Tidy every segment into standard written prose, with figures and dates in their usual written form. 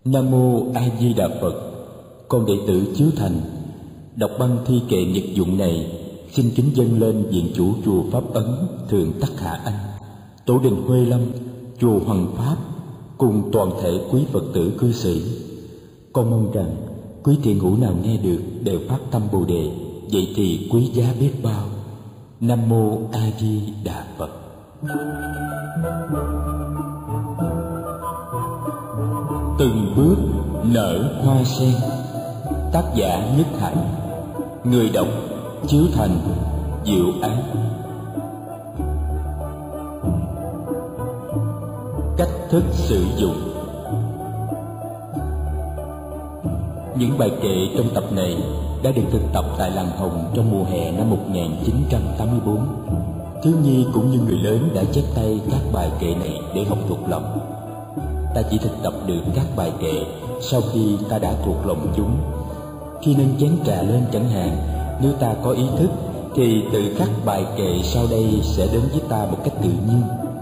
Nam Mô A Di Đà Phật. Con đệ tử Chiếu Thành đọc băng thi kệ nhật dụng này xin kính dâng lên viện chủ chùa Pháp Ấn Thượng Tắc Hạ Anh, tổ đình Huê Lâm, chùa Hoằng Pháp cùng toàn thể quý Phật tử cư sĩ. Con mong rằng quý thiện hữu nào nghe được đều phát tâm Bồ đề, vậy thì quý giá biết bao. Nam Mô A Di Đà Phật. Từng bước nở hoa sen. Tác giả Nhất Hạnh. Người đọc Chiếu Thành, Diệu Án. Cách thức sử dụng. Những bài kệ trong tập này đã được thực tập tại làng Hồng trong mùa hè năm 1984. Thiếu nhi cũng như người lớn đã chép tay các bài kệ này để học thuộc lòng. Ta chỉ thực tập được các bài kệ sau khi ta đã thuộc lòng chúng. Khi nâng chén trà lên chẳng hạn, nếu ta có ý thức thì tự các bài kệ sau đây sẽ đến với ta một cách tự nhiên.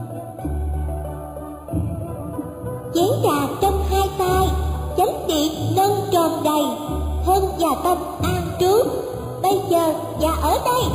Chén trà trong hai tay, chánh điện nâng tròn đầy, thân và tâm an trú, bây giờ và ở đây.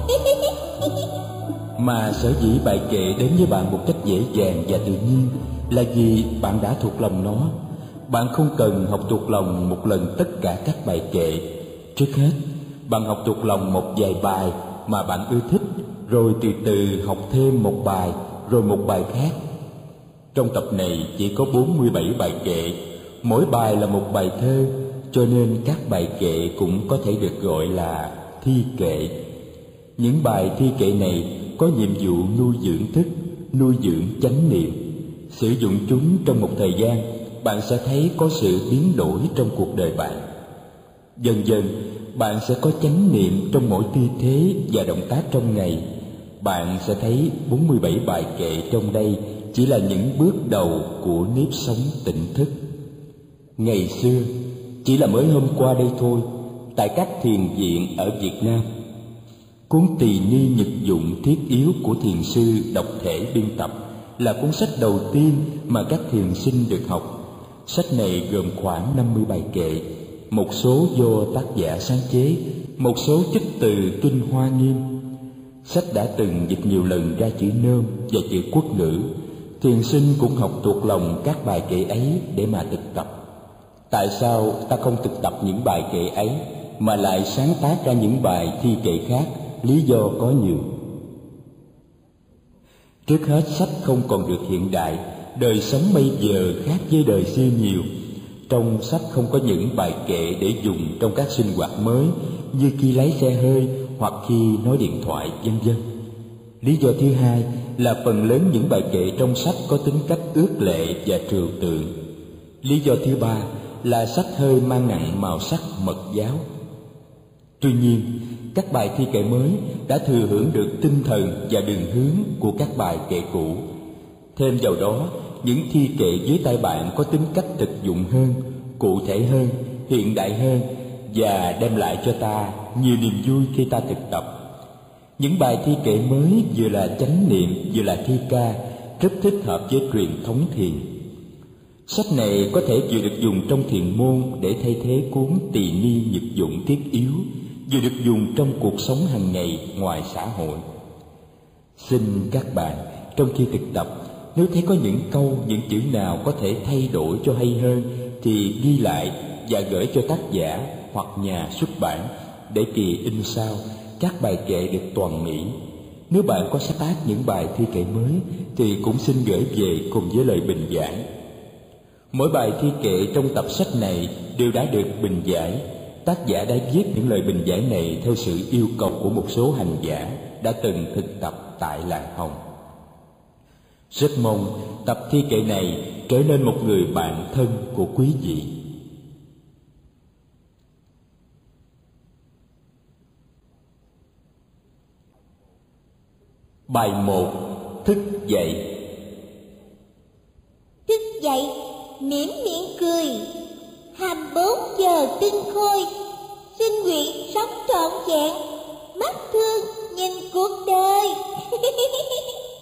Mà sở dĩ bài kệ đến với bạn một cách dễ dàng và tự nhiên là vì bạn đã thuộc lòng nó. Bạn không cần học thuộc lòng một lần tất cả các bài kệ. Trước hết, bạn học thuộc lòng một vài bài mà bạn ưa thích, rồi từ từ học thêm một bài, rồi một bài khác. Trong tập này chỉ có 47 bài kệ, mỗi bài là một bài thơ, cho nên các bài kệ cũng có thể được gọi là thi kệ. Những bài thi kệ này có nhiệm vụ nuôi dưỡng thức, nuôi dưỡng chánh niệm. Sử dụng chúng trong một thời gian, bạn sẽ thấy có sự biến đổi trong cuộc đời bạn. Dần dần, bạn sẽ có chánh niệm trong mỗi tư thế và động tác trong ngày. Bạn sẽ thấy 47 bài kệ trong đây chỉ là những bước đầu của nếp sống tỉnh thức. Ngày xưa, chỉ là mới hôm qua đây thôi, tại các thiền viện ở Việt Nam, cuốn Tỳ Ni Nhật Dụng Thiết Yếu của thiền sư độc thể biên tập là cuốn sách đầu tiên mà các thiền sinh được học. Sách này gồm khoảng 50 bài kệ, một số do tác giả sáng chế, một số trích từ Kinh Hoa Nghiêm. Sách đã từng dịch nhiều lần ra chữ Nôm và chữ Quốc ngữ. Thiền sinh cũng học thuộc lòng các bài kệ ấy để mà thực tập. Tại sao ta không thực tập những bài kệ ấy mà lại sáng tác ra những bài thi kệ khác? Lý do có nhiều. Trước hết, sách không còn được hiện đại, đời sống bây giờ khác với đời xưa nhiều. Trong sách không có những bài kệ để dùng trong các sinh hoạt mới như khi lái xe hơi hoặc khi nói điện thoại, vân vân. Lý do thứ hai là phần lớn những bài kệ trong sách có tính cách ước lệ và trừu tượng. Lý do thứ ba là sách hơi mang nặng màu sắc mật giáo. Tuy nhiên, các bài thi kệ mới đã thừa hưởng được tinh thần và đường hướng của các bài kệ cũ. Thêm vào đó, những thi kệ dưới tay bạn có tính cách thực dụng hơn, cụ thể hơn, hiện đại hơn và đem lại cho ta nhiều niềm vui khi ta thực tập. Những bài thi kệ mới vừa là chánh niệm vừa là thi ca, rất thích hợp với truyền thống thiền. Sách này có thể vừa được dùng trong thiền môn để thay thế cuốn Tỳ Ni Nhật Dụng Thiết Yếu, vừa được dùng trong cuộc sống hàng ngày ngoài xã hội. Xin các bạn, trong khi thực tập, nếu thấy có những câu, những chữ nào có thể thay đổi cho hay hơn thì ghi lại và gửi cho tác giả hoặc nhà xuất bản để kỳ in sao các bài kệ được toàn mỹ. Nếu bạn có sáng tác những bài thi kệ mới thì cũng xin gửi về cùng với lời bình giải. Mỗi bài thi kệ trong tập sách này đều đã được bình giải. Tác giả đã viết những lời bình giải này theo sự yêu cầu của một số hành giả đã từng thực tập tại làng Hồng. Rất mong tập thi kệ này trở nên một người bạn thân của quý vị. Bài 1. Thức dậy. Thức dậy, mỉm miệng cười, 24 giờ tinh khôi, xin nguyện sống trọn vẹn, mắt thương nhìn cuộc đời.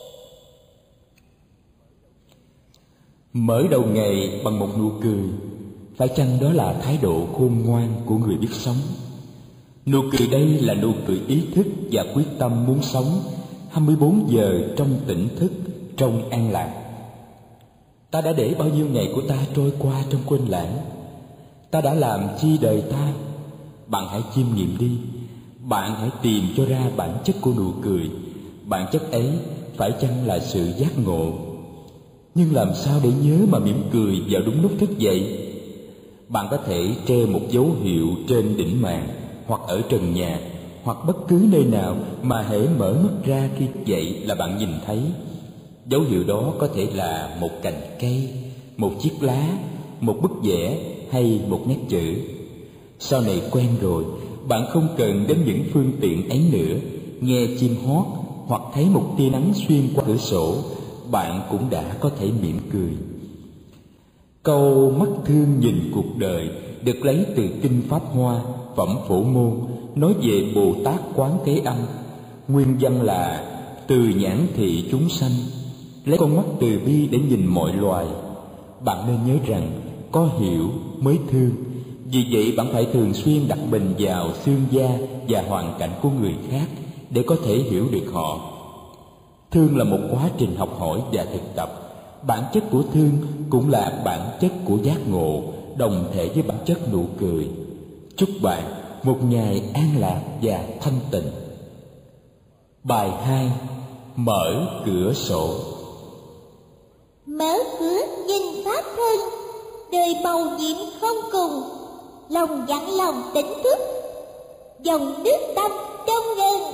Mở đầu ngày bằng một nụ cười, Phải chăng đó là thái độ khôn ngoan của người biết sống? Nụ cười đây là nụ cười ý thức và quyết tâm muốn sống 24 giờ trong tỉnh thức, trong an lạc. Ta đã để bao nhiêu ngày của ta trôi qua trong quên lãng? Ta đã làm chi đời ta? Bạn hãy chiêm nghiệm đi. Bạn hãy tìm cho ra bản chất của nụ cười. Bản chất ấy phải chăng là sự giác ngộ? Nhưng làm sao để nhớ mà mỉm cười vào đúng lúc thức dậy? Bạn có thể treo một dấu hiệu trên đỉnh màn, hoặc ở trần nhà, hoặc bất cứ nơi nào mà hễ mở mắt ra khi dậy là bạn nhìn thấy. Dấu hiệu đó có thể là một cành cây, một chiếc lá, một bức vẽ hay một nét chữ. Sau này quen rồi, bạn không cần đến những phương tiện ấy nữa. Nghe chim hót hoặc thấy một tia nắng xuyên qua cửa sổ, bạn cũng đã có thể mỉm cười. Câu mắt thương nhìn cuộc đời được lấy từ Kinh Pháp Hoa, Phẩm Phổ Môn, nói về Bồ Tát Quán Thế Âm. Nguyên văn là từ nhãn thị chúng sanh, lấy con mắt từ bi để nhìn mọi loài. Bạn nên nhớ rằng có hiểu mới thương. Vì vậy bạn phải thường xuyên đặt mình vào xương da và hoàn cảnh của người khác để có thể hiểu được họ. Thương là một quá trình học hỏi và thực tập. Bản chất của thương cũng là bản chất của giác ngộ, đồng thể với bản chất nụ cười. Chúc bạn một ngày an lạc và thanh tịnh. Bài 2. Mở cửa sổ. Mở cửa nhìn pháp thân, đời màu nhiệm không cùng, lòng dặn lòng tỉnh thức, dòng nước tâm trong ngần.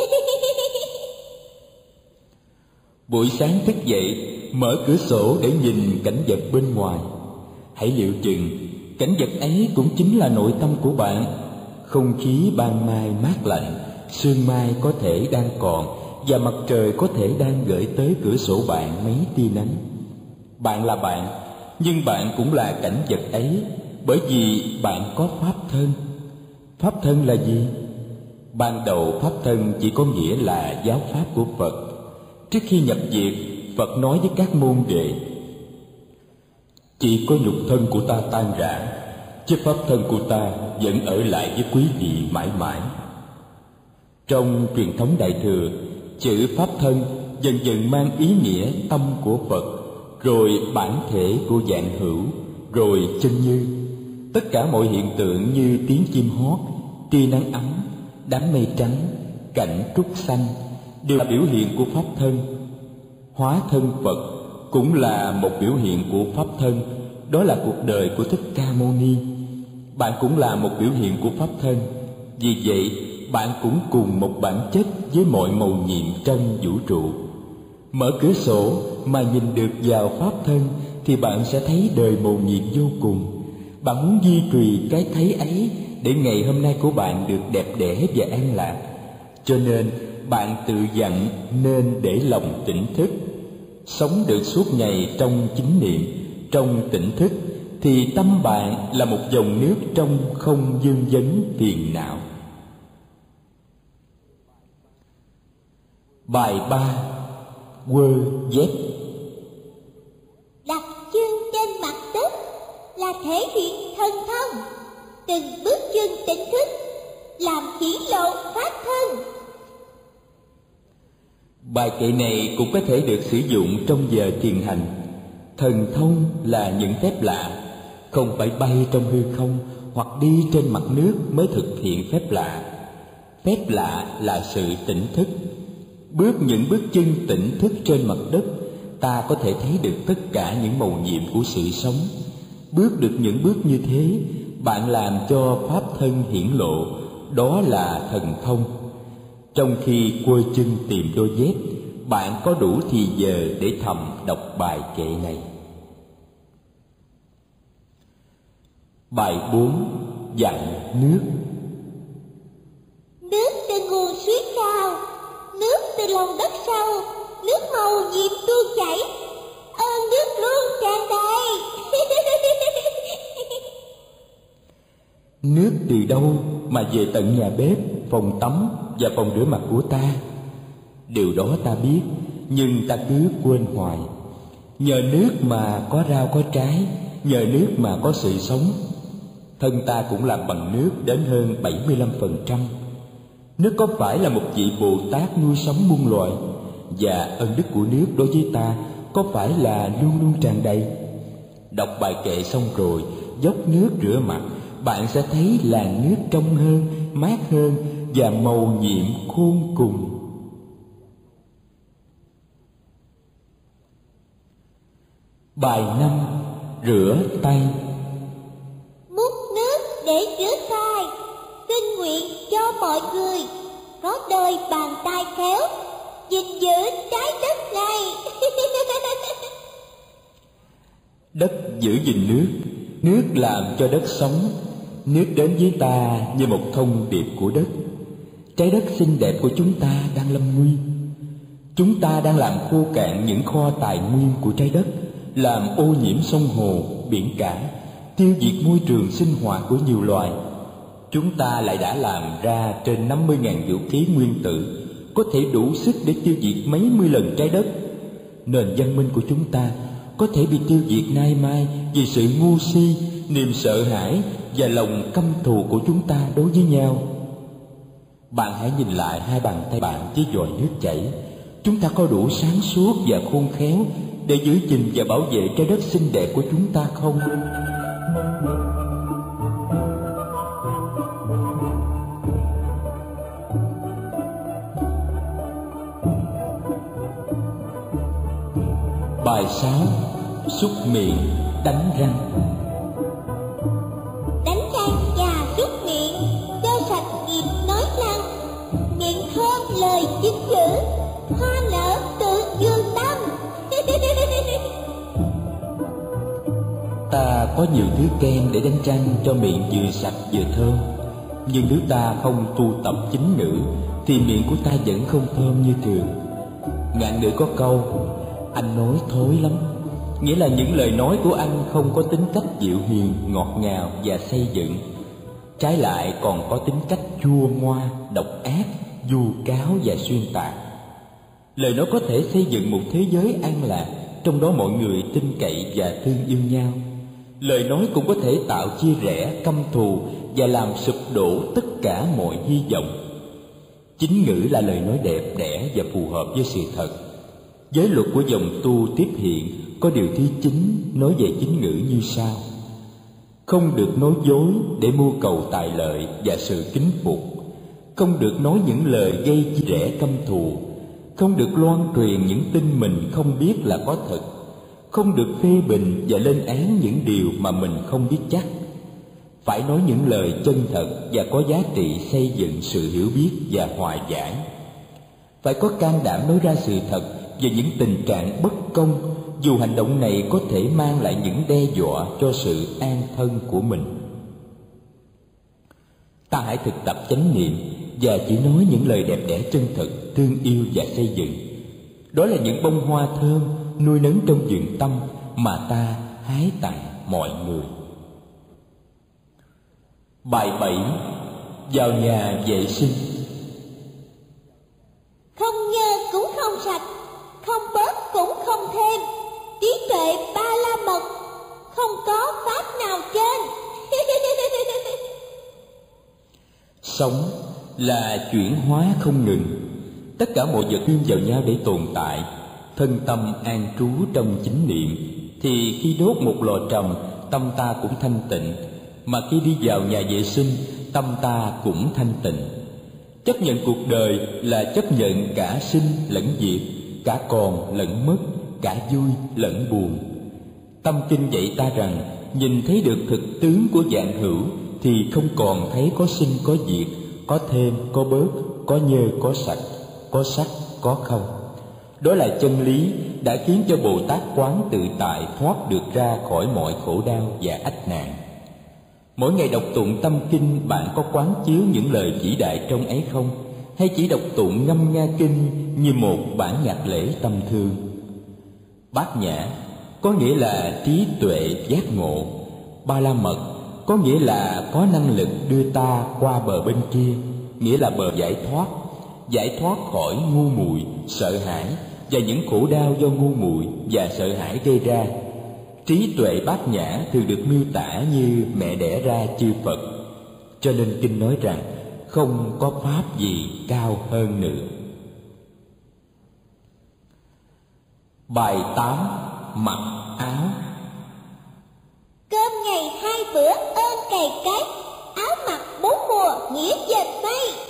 Buổi sáng thức dậy, mở cửa sổ để nhìn cảnh vật bên ngoài. Hãy liệu chừng cảnh vật ấy cũng chính là nội tâm của bạn. Không khí ban mai mát lạnh, sương mai có thể đang còn, và mặt trời có thể đang gửi tới cửa sổ bạn mấy tia nắng. Bạn là bạn, nhưng bạn cũng là cảnh vật ấy, bởi vì bạn có pháp thân. Pháp thân là gì? Ban đầu pháp thân chỉ có nghĩa là giáo pháp của Phật. Trước khi nhập diệt, Phật nói với các môn đệ: chỉ có nhục thân của ta tan rã, chứ pháp thân của ta vẫn ở lại với quý vị mãi mãi. Trong truyền thống Đại Thừa, chữ pháp thân dần dần mang ý nghĩa tâm của Phật, rồi bản thể của vạn hữu, rồi chân như. Tất cả mọi hiện tượng như tiếng chim hót, tia nắng ấm, đám mây trắng, cảnh trúc xanh đều là biểu hiện của pháp thân. Hóa thân Phật cũng là một biểu hiện của pháp thân, đó là cuộc đời của Thích Ca Mâu Ni. Bạn cũng là một biểu hiện của pháp thân. Vì vậy, bạn cũng cùng một bản chất với mọi mầu nhiệm trong vũ trụ. Mở cửa sổ mà nhìn được vào pháp thân thì bạn sẽ thấy đời mầu nhiệm vô cùng. Bạn muốn duy trì cái thấy ấy để ngày hôm nay của bạn được đẹp đẽ và an lạc. Cho nên bạn tự dặn nên để lòng tỉnh thức. Sống được suốt ngày trong chính niệm, trong tỉnh thức, thì tâm bạn là một dòng nước trong không vương vấn phiền não. Bài 3. Quơ dép. Đặt chân trên mặt đất là thể hiện thần thông. Từng bước chân tỉnh thức làm hiển lộ pháp thân. Bài kệ này cũng có thể được sử dụng trong giờ thiền hành. Thần thông là những phép lạ, không phải bay trong hư không hoặc đi trên mặt nước mới thực hiện phép lạ. Phép lạ là sự tỉnh thức. Bước những bước chân tỉnh thức trên mặt đất, ta có thể thấy được tất cả những mầu nhiệm của sự sống. Bước được những bước như thế, bạn làm cho pháp thân hiển lộ, đó là thần thông. Trong khi quơ chân tìm đôi dép, bạn có đủ thì giờ để thầm đọc bài kệ này. Bài 4. Dặn nước. Nước từ nguồn suối cao, nước từ lòng đất sâu, nước màu nhiệm tuôn chảy, ơn nước luôn tràn đầy. Nước từ đâu mà về tận nhà bếp, phòng tắm và phòng rửa mặt của ta? Điều đó ta biết, nhưng ta cứ quên hoài. Nhờ nước mà có rau có trái, nhờ nước mà có sự sống. Thân ta cũng làm bằng nước đến hơn 75%. Nước có phải là một vị Bồ Tát nuôi sống muôn loài? Và ân đức của nước đối với ta có phải là luôn luôn tràn đầy? Đọc bài kệ xong rồi, dốc nước rửa mặt, bạn sẽ thấy làn nước trong hơn, mát hơn và màu nhiệm khôn cùng. Bài 5. Rửa tay. Múc nước để rửa tay, xin nguyện cho mọi người có đôi bàn tay khéo gìn giữ trái đất này. Đất giữ gìn nước, nước làm cho đất sống. Nước đến với ta như một thông điệp của đất. Trái đất xinh đẹp của chúng ta đang lâm nguy. Chúng ta đang làm khô cạn những kho tài nguyên của trái đất, làm ô nhiễm sông hồ, biển cả, tiêu diệt môi trường sinh hoạt của nhiều loài. Chúng ta lại đã làm ra trên 50.000 vũ khí nguyên tử, có thể đủ sức để tiêu diệt mấy mươi lần trái đất. Nền văn minh của chúng ta có thể bị tiêu diệt nay mai vì sự ngu si, niềm sợ hãi và lòng căm thù của chúng ta đối với nhau. Bạn hãy nhìn lại hai bàn tay bạn với vòi nước chảy. Chúng ta có đủ sáng suốt và khôn khéo để giữ gìn và bảo vệ trái đất xinh đẹp của chúng ta không? Bài 6. Súc miệng, đánh răng. Đánh răng và súc miệng cho sạch nghiệp nói năng, miệng thơm lời chính ngữ, hoa nở tự dương tâm. Ta có nhiều thứ kem để đánh răng cho miệng vừa sạch vừa thơm, nhưng nếu ta không tu tập chính ngữ thì miệng của ta vẫn không thơm như thường. Ngạn ngữ có câu anh nói thối lắm, nghĩa là những lời nói của anh không có tính cách dịu hiền, ngọt ngào và xây dựng. Trái lại còn có tính cách chua ngoa, độc ác, vu cáo và xuyên tạc. Lời nói có thể xây dựng một thế giới an lạc, trong đó mọi người tin cậy và thương yêu nhau. Lời nói cũng có thể tạo chia rẽ, căm thù và làm sụp đổ tất cả mọi hy vọng. Chính ngữ là lời nói đẹp đẽ và phù hợp với sự thật. Giới luật của dòng tu tiếp hiện có điều thứ 9 nói về chính ngữ như sau: không được nói dối để mưu cầu tài lợi và sự kính phục, không được nói những lời gây chia rẽ căm thù, không được loan truyền những tin mình không biết là có thật, không được phê bình và lên án những điều mà mình không biết chắc. Phải nói những lời chân thật và có giá trị xây dựng sự hiểu biết và hòa giải. Phải có can đảm nói ra sự thật về những tình trạng bất công, dù hành động này có thể mang lại những đe dọa cho sự an thân của mình. Ta hãy thực tập chánh niệm và chỉ nói những lời đẹp đẽ chân thật, thương yêu và xây dựng. Đó là những bông hoa thơm nuôi nấng trong vườn tâm mà ta hái tặng mọi người. Bài 7. Vào nhà vệ sinh. Không nhơ cũng không sạch, không bớt cũng không thêm, trí tuệ ba la mật, không có pháp nào trên. Sống là chuyển hóa không ngừng. Tất cả mọi vật liên vào nhau để tồn tại. Thân tâm an trú trong chánh niệm, thì khi đốt một lò trầm, tâm ta cũng thanh tịnh, mà khi đi vào nhà vệ sinh, tâm ta cũng thanh tịnh. Chấp nhận cuộc đời là chấp nhận cả sinh lẫn diệt, cả còn lẫn mất, cả vui lẫn buồn. Tâm kinh dạy ta rằng nhìn thấy được thực tướng của vạn hữu thì không còn thấy có sinh có diệt, có thêm có bớt, có nhơ có sạch, có sắc có không. Đó là chân lý đã khiến cho Bồ Tát Quán Tự Tại thoát được ra khỏi mọi khổ đau và ách nạn. Mỗi ngày đọc tụng tâm kinh, bạn có quán chiếu những lời vĩ đại trong ấy không? Hay chỉ đọc tụng ngâm nga kinh như một bản nhạc lễ tâm thương? Bát nhã có nghĩa là trí tuệ giác ngộ. Ba la mật có nghĩa là có năng lực đưa ta qua bờ bên kia, nghĩa là bờ giải thoát khỏi ngu muội, sợ hãi và những khổ đau do ngu muội và sợ hãi gây ra. Trí tuệ bát nhã thường được miêu tả như mẹ đẻ ra chư Phật, cho nên kinh nói rằng không có pháp gì cao hơn nữa. Bài 8. Mặc áo. Cơm ngày 2 bữa ơn cày cấy, áo mặc 4 mùa nghĩa dệt may.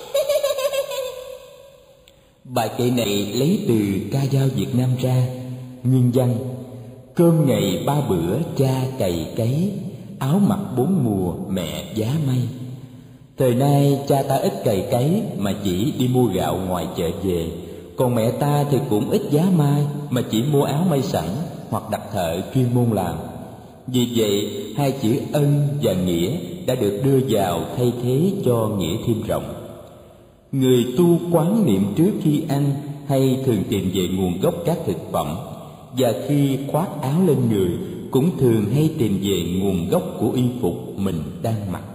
Bài kệ này lấy từ ca dao Việt Nam ra. Nguyên văn: cơm ngày 3 bữa cha cày cấy, áo mặc 4 mùa mẹ giá may. Thời nay cha ta ít cày cấy mà chỉ đi mua gạo ngoài chợ về, còn mẹ ta thì cũng ít giá may mà chỉ mua áo may sẵn hoặc đặt thợ chuyên môn làm. Vì vậy, hai chữ ân và nghĩa đã được đưa vào thay thế cho nghĩa thêm rộng. Người tu quán niệm trước khi ăn hay thường tìm về nguồn gốc các thực phẩm, và khi khoác áo lên người cũng thường hay tìm về nguồn gốc của y phục mình đang mặc.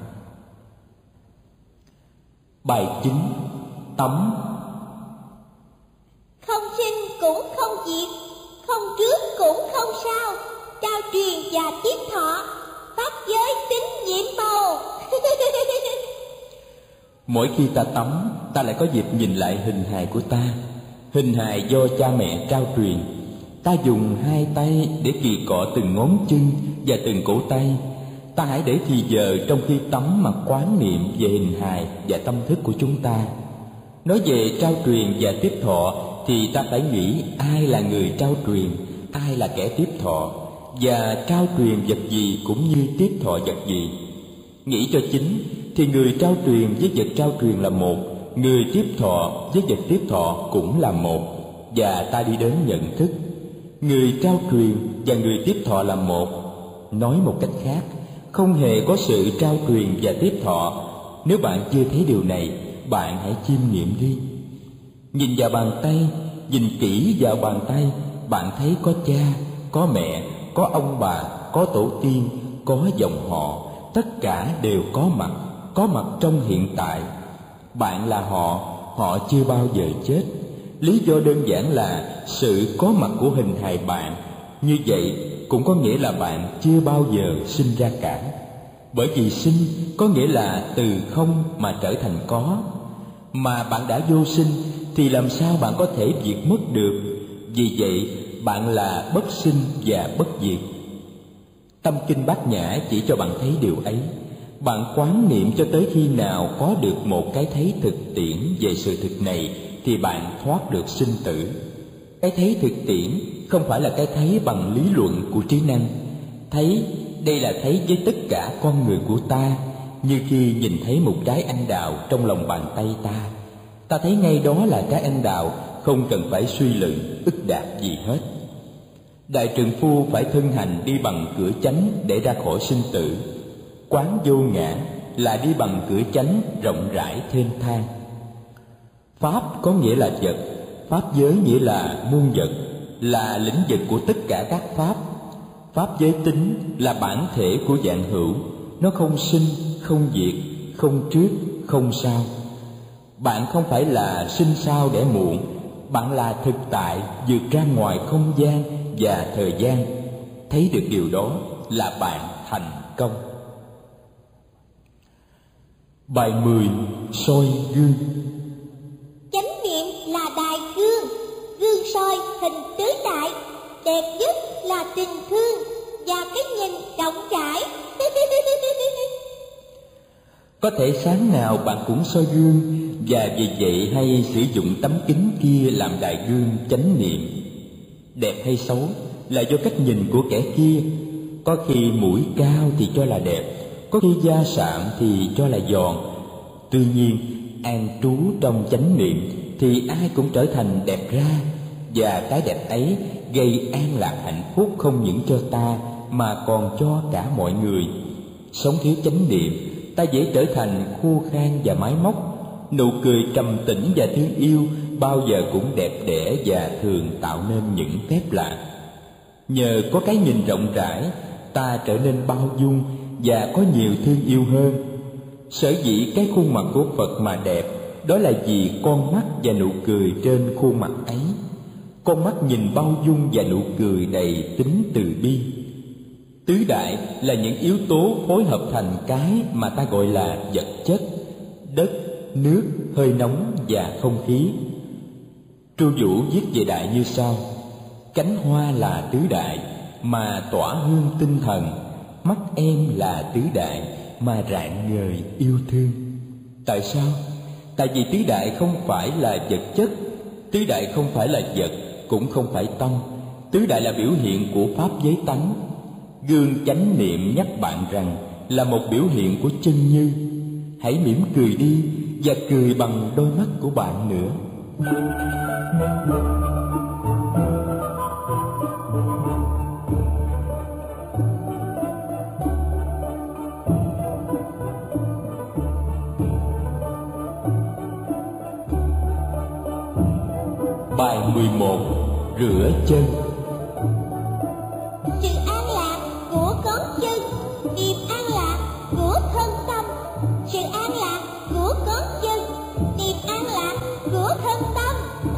Bài 9. Tắm. Không sinh cũng không diệt, không trước cũng không sao, trao truyền và tiếp thọ, pháp giới tính nhiễm màu. Mỗi khi ta tắm, ta lại có dịp nhìn lại hình hài của ta. Hình hài do cha mẹ trao truyền. Ta dùng 2 tay để kỳ cọ từng ngón chân và từng cổ tay. Ta hãy để thì giờ trong khi tắm mà quán niệm về hình hài và tâm thức của chúng ta. Nói về trao truyền và tiếp thọ thì ta phải nghĩ ai là người trao truyền, ai là kẻ tiếp thọ, và trao truyền vật gì cũng như tiếp thọ vật gì. Nghĩ cho chính thì người trao truyền với vật trao truyền là một, người tiếp thọ với vật tiếp thọ cũng là một, và ta đi đến nhận thức. Người trao truyền và người tiếp thọ là một. Nói một cách khác, không hề có sự trao truyền và tiếp thọ. Nếu bạn chưa thấy điều này, bạn hãy chiêm nghiệm đi. Nhìn vào bàn tay, nhìn kỹ vào bàn tay, bạn thấy có cha, có mẹ, có ông bà, có tổ tiên, có dòng họ, tất cả đều có mặt trong hiện tại. Bạn là họ, họ chưa bao giờ chết. Lý do đơn giản là sự có mặt của hình hài bạn. Như vậy cũng có nghĩa là bạn chưa bao giờ sinh ra cả. Bởi vì sinh có nghĩa là từ không mà trở thành có. Mà bạn đã vô sinh thì làm sao bạn có thể diệt mất được? Vì vậy bạn là bất sinh và bất diệt. Tâm kinh Bát Nhã chỉ cho bạn thấy điều ấy. Bạn quán niệm cho tới khi nào có được một cái thấy thực tiễn về sự thực này thì bạn thoát được sinh tử. Cái thấy thực tiễn không phải là cái thấy bằng lý luận của trí năng. Thấy, đây là thấy với tất cả con người của ta, như khi nhìn thấy một trái anh đào trong lòng bàn tay ta. Ta thấy ngay đó là trái anh đào, không cần phải suy luận, ức đạt gì hết. Đại trượng phu phải thân hành đi bằng cửa chánh để ra khỏi sinh tử. Quán vô ngã là đi bằng cửa chánh rộng rãi thênh thang. Pháp có nghĩa là vật, pháp giới nghĩa là muôn vật, là lĩnh vực của tất cả các pháp. Pháp giới tính là bản thể của vạn hữu, nó không sinh, không diệt, không trước, không sau. Bạn không phải là sinh sau đẻ muộn, bạn là thực tại vượt ra ngoài không gian và thời gian. Thấy được điều đó là bạn thành công. Bài 10. Soi gương. Chánh niệm là đại gương, gương soi hình tứ đại, đẹp nhất là tình thương và cái nhìn rộng rãi. Có thể sáng nào bạn cũng soi gương, và vì vậy hay sử dụng tấm kính kia làm đại gương chánh niệm. Đẹp hay xấu là do cách nhìn của kẻ kia. Có khi mũi cao thì cho là đẹp, có khi da sạm thì cho là giòn. Tuy nhiên, an trú trong chánh niệm thì ai cũng trở thành đẹp ra, và cái đẹp ấy gây an lạc hạnh phúc không những cho ta mà còn cho cả mọi người. Sống thiếu chánh niệm, ta dễ trở thành khô khan và máy móc. Nụ cười trầm tĩnh và thương yêu bao giờ cũng đẹp đẽ và thường tạo nên những phép lạ. Nhờ có cái nhìn rộng rãi, ta trở nên bao dung và có nhiều thương yêu hơn. Sở dĩ cái khuôn mặt của Phật mà đẹp, đó là vì con mắt và nụ cười trên khuôn mặt ấy. Con mắt nhìn bao dung và nụ cười đầy tính từ bi. Tứ đại là những yếu tố phối hợp thành cái mà ta gọi là vật chất: đất, nước, hơi nóng và không khí. Chu Vũ viết về đại như sau: cánh hoa là tứ đại mà tỏa hương tinh thần, mắt em là tứ đại mà rạng ngời yêu thương. Tại sao? Tại vì tứ đại không phải là vật chất, tứ đại không phải là vật, cũng không phải tâm. Tứ đại là biểu hiện của pháp giới tánh. Gương chánh niệm nhắc bạn rằng là một biểu hiện của chân như. Hãy mỉm cười đi và cười bằng đôi mắt của bạn nữa. Bài 11. Rửa chân. Sự an lạc của ngón chân, niềm an lạc của thân tâm. Sự an lạc của ngón chân, niềm an lạc của thân tâm.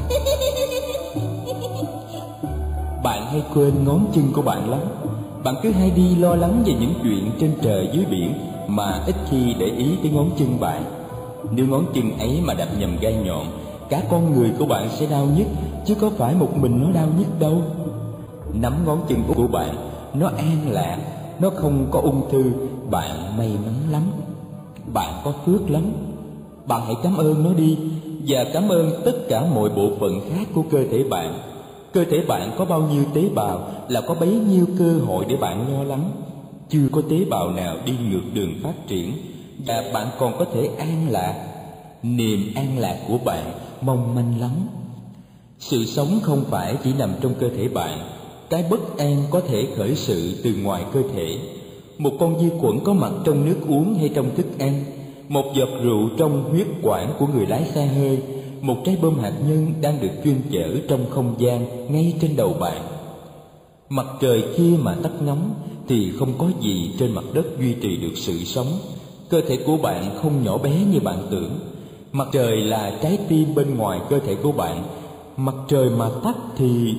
Bạn hay quên ngón chân của bạn lắm. Bạn cứ hay đi lo lắng về những chuyện trên trời dưới biển mà ít khi để ý tới ngón chân bạn. Nếu ngón chân ấy mà đập nhầm gai nhọn, cả con người của bạn sẽ đau nhức, chứ có phải một mình nó đau nhức đâu. Nắm ngón chân của bạn, nó an lạc, nó không có ung thư, bạn may mắn lắm. Bạn có phước lắm. Bạn hãy cảm ơn nó đi, và cảm ơn tất cả mọi bộ phận khác của cơ thể bạn. Cơ thể bạn có bao nhiêu tế bào là có bấy nhiêu cơ hội để bạn lo lắng. Chưa có tế bào nào đi ngược đường phát triển, và bạn còn có thể an lạc. Niềm an lạc của bạn mong manh lắm. Sự sống không phải chỉ nằm trong cơ thể bạn. Cái bất an có thể khởi sự từ ngoài cơ thể. Một con vi khuẩn có mặt trong nước uống hay trong thức ăn, một giọt rượu trong huyết quản của người lái xe hơi, một trái bom hạt nhân đang được chuyên chở trong không gian ngay trên đầu bạn. Mặt trời kia mà tắt ngấm thì không có gì trên mặt đất duy trì được sự sống. Cơ thể của bạn không nhỏ bé như bạn tưởng. Mặt trời là trái tim bên ngoài cơ thể của bạn. Mặt trời mà tắt thì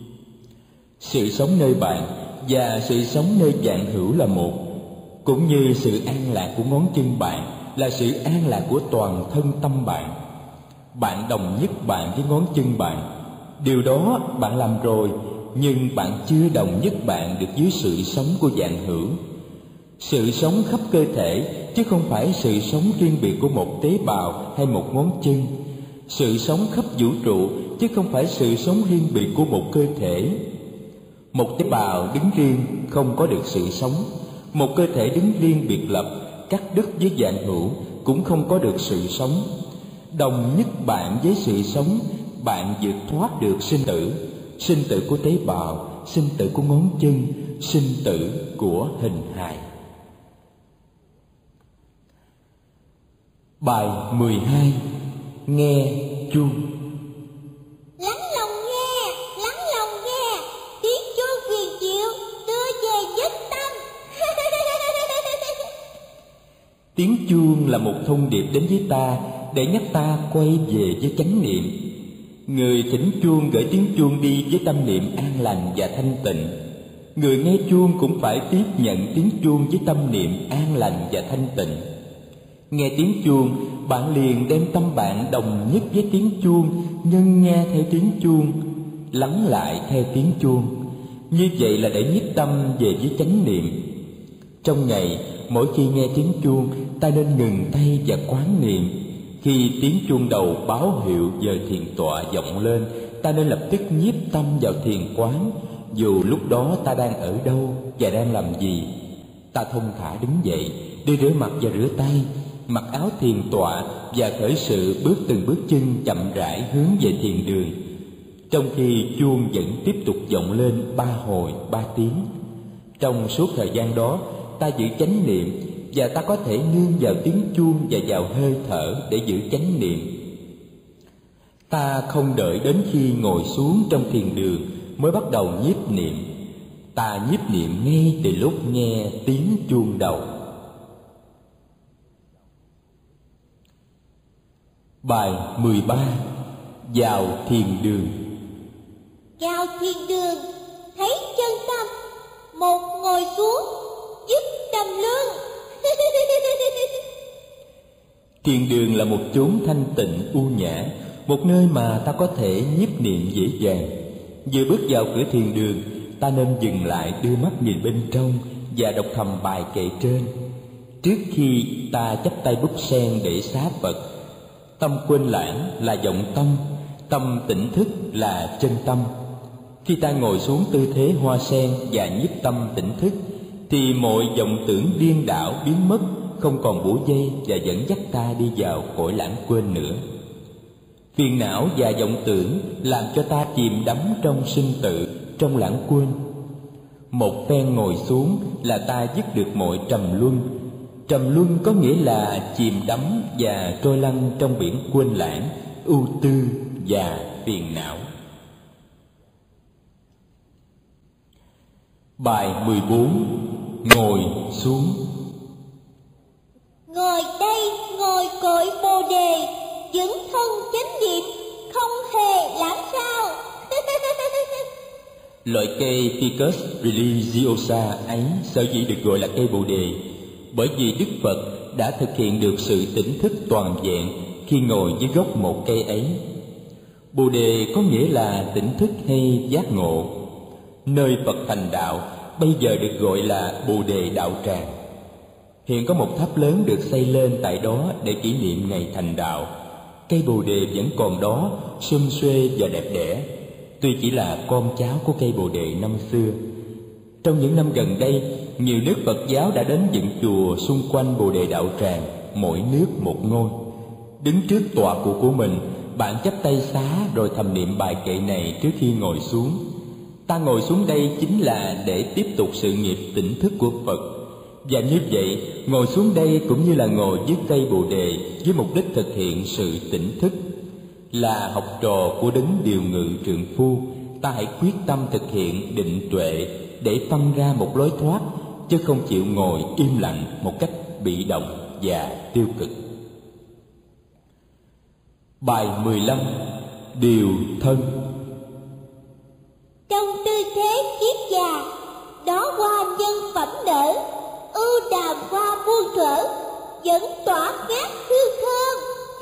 sự sống nơi bạn và sự sống nơi vạn hữu là một. Cũng như sự an lạc của ngón chân bạn là sự an lạc của toàn thân tâm bạn. Bạn đồng nhất bạn với ngón chân bạn. Điều đó bạn làm rồi, nhưng bạn chưa đồng nhất bạn được với sự sống của vạn hữu. Sự sống khắp cơ thể, chứ không phải sự sống riêng biệt của một tế bào hay một ngón chân. Sự sống khắp vũ trụ, chứ không phải sự sống riêng biệt của một cơ thể. Một tế bào đứng riêng không có được sự sống. Một cơ thể đứng riêng biệt lập, cắt đứt với vạn hữu cũng không có được sự sống. Đồng nhất bạn với sự sống, bạn vượt thoát được sinh tử. Sinh tử của tế bào, sinh tử của ngón chân, sinh tử của hình hài. Bài 12. Nghe chuông. Lắng lòng nghe, tiếng chuông huyền diệu đưa về giấc tâm. Tiếng chuông là một thông điệp đến với ta để nhắc ta quay về với chánh niệm. Người thỉnh chuông gửi tiếng chuông đi với tâm niệm an lành và thanh tịnh. Người nghe chuông cũng phải tiếp nhận tiếng chuông với tâm niệm an lành và thanh tịnh. Nghe tiếng chuông, bạn liền đem tâm bạn đồng nhất với tiếng chuông, nhân nghe theo tiếng chuông, lắng lại theo tiếng chuông. Như vậy là để nhiếp tâm về với chánh niệm. Trong ngày, mỗi khi nghe tiếng chuông, ta nên ngừng tay và quán niệm. Khi tiếng chuông đầu báo hiệu giờ thiền tọa vọng lên, ta nên lập tức nhiếp tâm vào thiền quán, dù lúc đó ta đang ở đâu và đang làm gì. Ta thông thả đứng dậy, đi rửa mặt và rửa tay, mặc áo thiền tọa và khởi sự bước từng bước chân chậm rãi hướng về thiền đường. Trong khi chuông vẫn tiếp tục vọng lên 3 hồi 3 tiếng. Trong suốt thời gian đó, ta giữ chánh niệm, và ta có thể nương vào tiếng chuông và vào hơi thở để giữ chánh niệm. Ta không đợi đến khi ngồi xuống trong thiền đường mới bắt đầu nhiếp niệm. Ta nhiếp niệm ngay từ lúc nghe tiếng chuông đầu. Bài 13. Vào thiền đường. Vào thiền đường, thấy chân tâm, một ngồi xuống, dứt trầm luân. Thiền đường là một chốn thanh tịnh u nhã, một nơi mà ta có thể nhiếp niệm dễ dàng. Vừa bước vào cửa thiền đường, ta nên dừng lại đưa mắt nhìn bên trong và đọc thầm bài kệ trên. Trước khi ta chắp tay bút sen để xá Phật, tâm quên lãng là vọng tâm, tâm tỉnh thức là chân tâm. Khi ta ngồi xuống tư thế hoa sen và nhiếp tâm tỉnh thức, thì mọi vọng tưởng điên đảo biến mất, không còn bủa vây và dẫn dắt ta đi vào cõi lãng quên nữa. Phiền não và vọng tưởng làm cho ta chìm đắm trong sinh tử, trong lãng quên. Một phen ngồi xuống là ta dứt được mọi trầm luân. Trầm luân có nghĩa là chìm đắm và trôi lăn trong biển quên lãng, ưu tư và phiền não. Bài 14. Ngồi xuống. Ngồi đây, ngồi cội Bồ Đề, vững thân chánh niệm, không hề lãng sao. Loại cây Ficus religiosa ấy sở dĩ được gọi là cây Bồ Đề bởi vì Đức Phật đã thực hiện được sự tỉnh thức toàn vẹn khi ngồi dưới gốc một cây ấy. Bồ Đề có nghĩa là tỉnh thức hay giác ngộ. Nơi Phật thành đạo bây giờ được gọi là Bồ Đề Đạo Tràng. Hiện có một tháp lớn được xây lên tại đó để kỷ niệm ngày thành đạo. Cây Bồ Đề vẫn còn đó, xum xuê và đẹp đẽ, tuy chỉ là con cháu của cây Bồ Đề năm xưa. Trong những năm gần đây, nhiều nước Phật giáo đã đến dựng chùa xung quanh Bồ Đề Đạo Tràng, mỗi nước một ngôi. Đứng trước tọa cụ của mình, bạn chắp tay xá rồi thầm niệm bài kệ này trước khi ngồi xuống. Ta ngồi xuống đây chính là để tiếp tục sự nghiệp tỉnh thức của Phật. Và như vậy, ngồi xuống đây cũng như là ngồi dưới cây Bồ Đề với mục đích thực hiện sự tỉnh thức. Là học trò của đấng điều ngự trượng phu, ta hãy quyết tâm thực hiện định tuệ để phân ra một lối thoát, chứ không chịu ngồi im lặng một cách bị động và tiêu cực. Bài 15. Điều thân. Trong tư thế kiết già, đó hoa nhân phẩm nở, ưu đàm hoa buông thở, vẫn tỏa ngát hương thơm.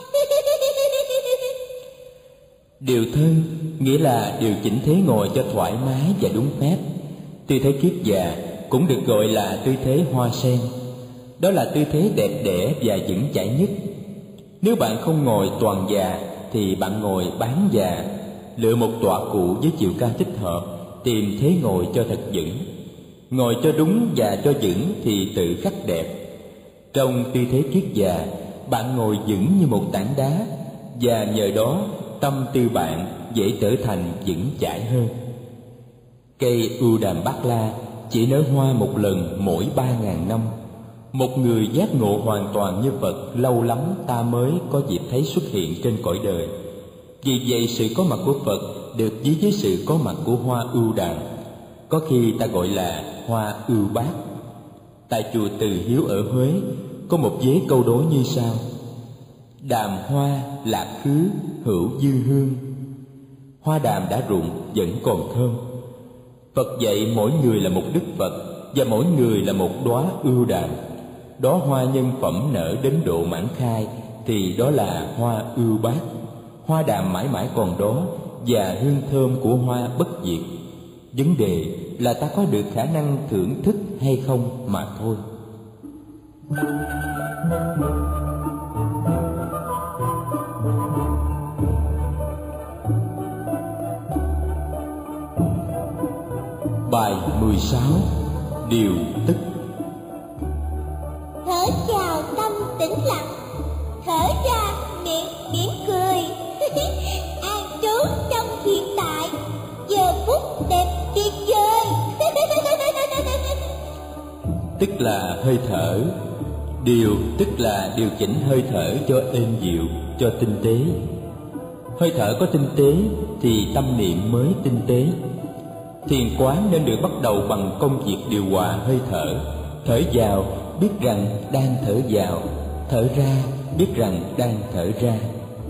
Điều thân nghĩa là điều chỉnh thế ngồi cho thoải mái và đúng phép. Tư thế kiết già cũng được gọi là tư thế hoa sen. Đó là tư thế đẹp đẽ và vững chãi nhất. Nếu bạn không ngồi toàn già thì bạn ngồi bán già. Lựa một tọa cụ với chiều cao thích hợp, tìm thế ngồi cho thật vững. Ngồi cho đúng và cho vững thì tự khắc đẹp. Trong tư thế kiết già, bạn ngồi vững như một tảng đá, và nhờ đó tâm tư bạn dễ trở thành vững chãi hơn. Cây ưu đàm bát la chỉ nở hoa một lần mỗi 3.000 năm. Một người giác ngộ hoàn toàn như Phật lâu lắm ta mới có dịp thấy xuất hiện trên cõi đời. Vì vậy sự có mặt của Phật được ví với sự có mặt của hoa ưu đàm, có khi ta gọi là hoa ưu bát. Tại chùa Từ Hiếu ở Huế có một vế câu đối như sau: Đàm hoa lạc khứ hữu dư hương. Hoa đàm đã rụng vẫn còn thơm. Phật dạy mỗi người là một Đức Phật, và mỗi người là một đóa ưu đàm. Đó hoa nhân phẩm nở đến độ mãn khai thì đó là hoa ưu bát. Hoa đàm mãi mãi còn đó, và hương thơm của hoa bất diệt. Vấn đề là ta có được khả năng thưởng thức hay không mà thôi. Bài 16. Điều tức. Thở vào tâm tĩnh lặng, thở ra miệng mỉm cười. An trú trong hiện tại, giờ phút đẹp tuyệt vời. Tức là hơi thở. Điều tức là điều chỉnh hơi thở cho êm dịu, cho tinh tế. Hơi thở có tinh tế thì tâm niệm mới tinh tế. Thiền quán nên được bắt đầu bằng công việc điều hòa hơi thở. Thở vào biết rằng đang thở vào, thở ra biết rằng đang thở ra.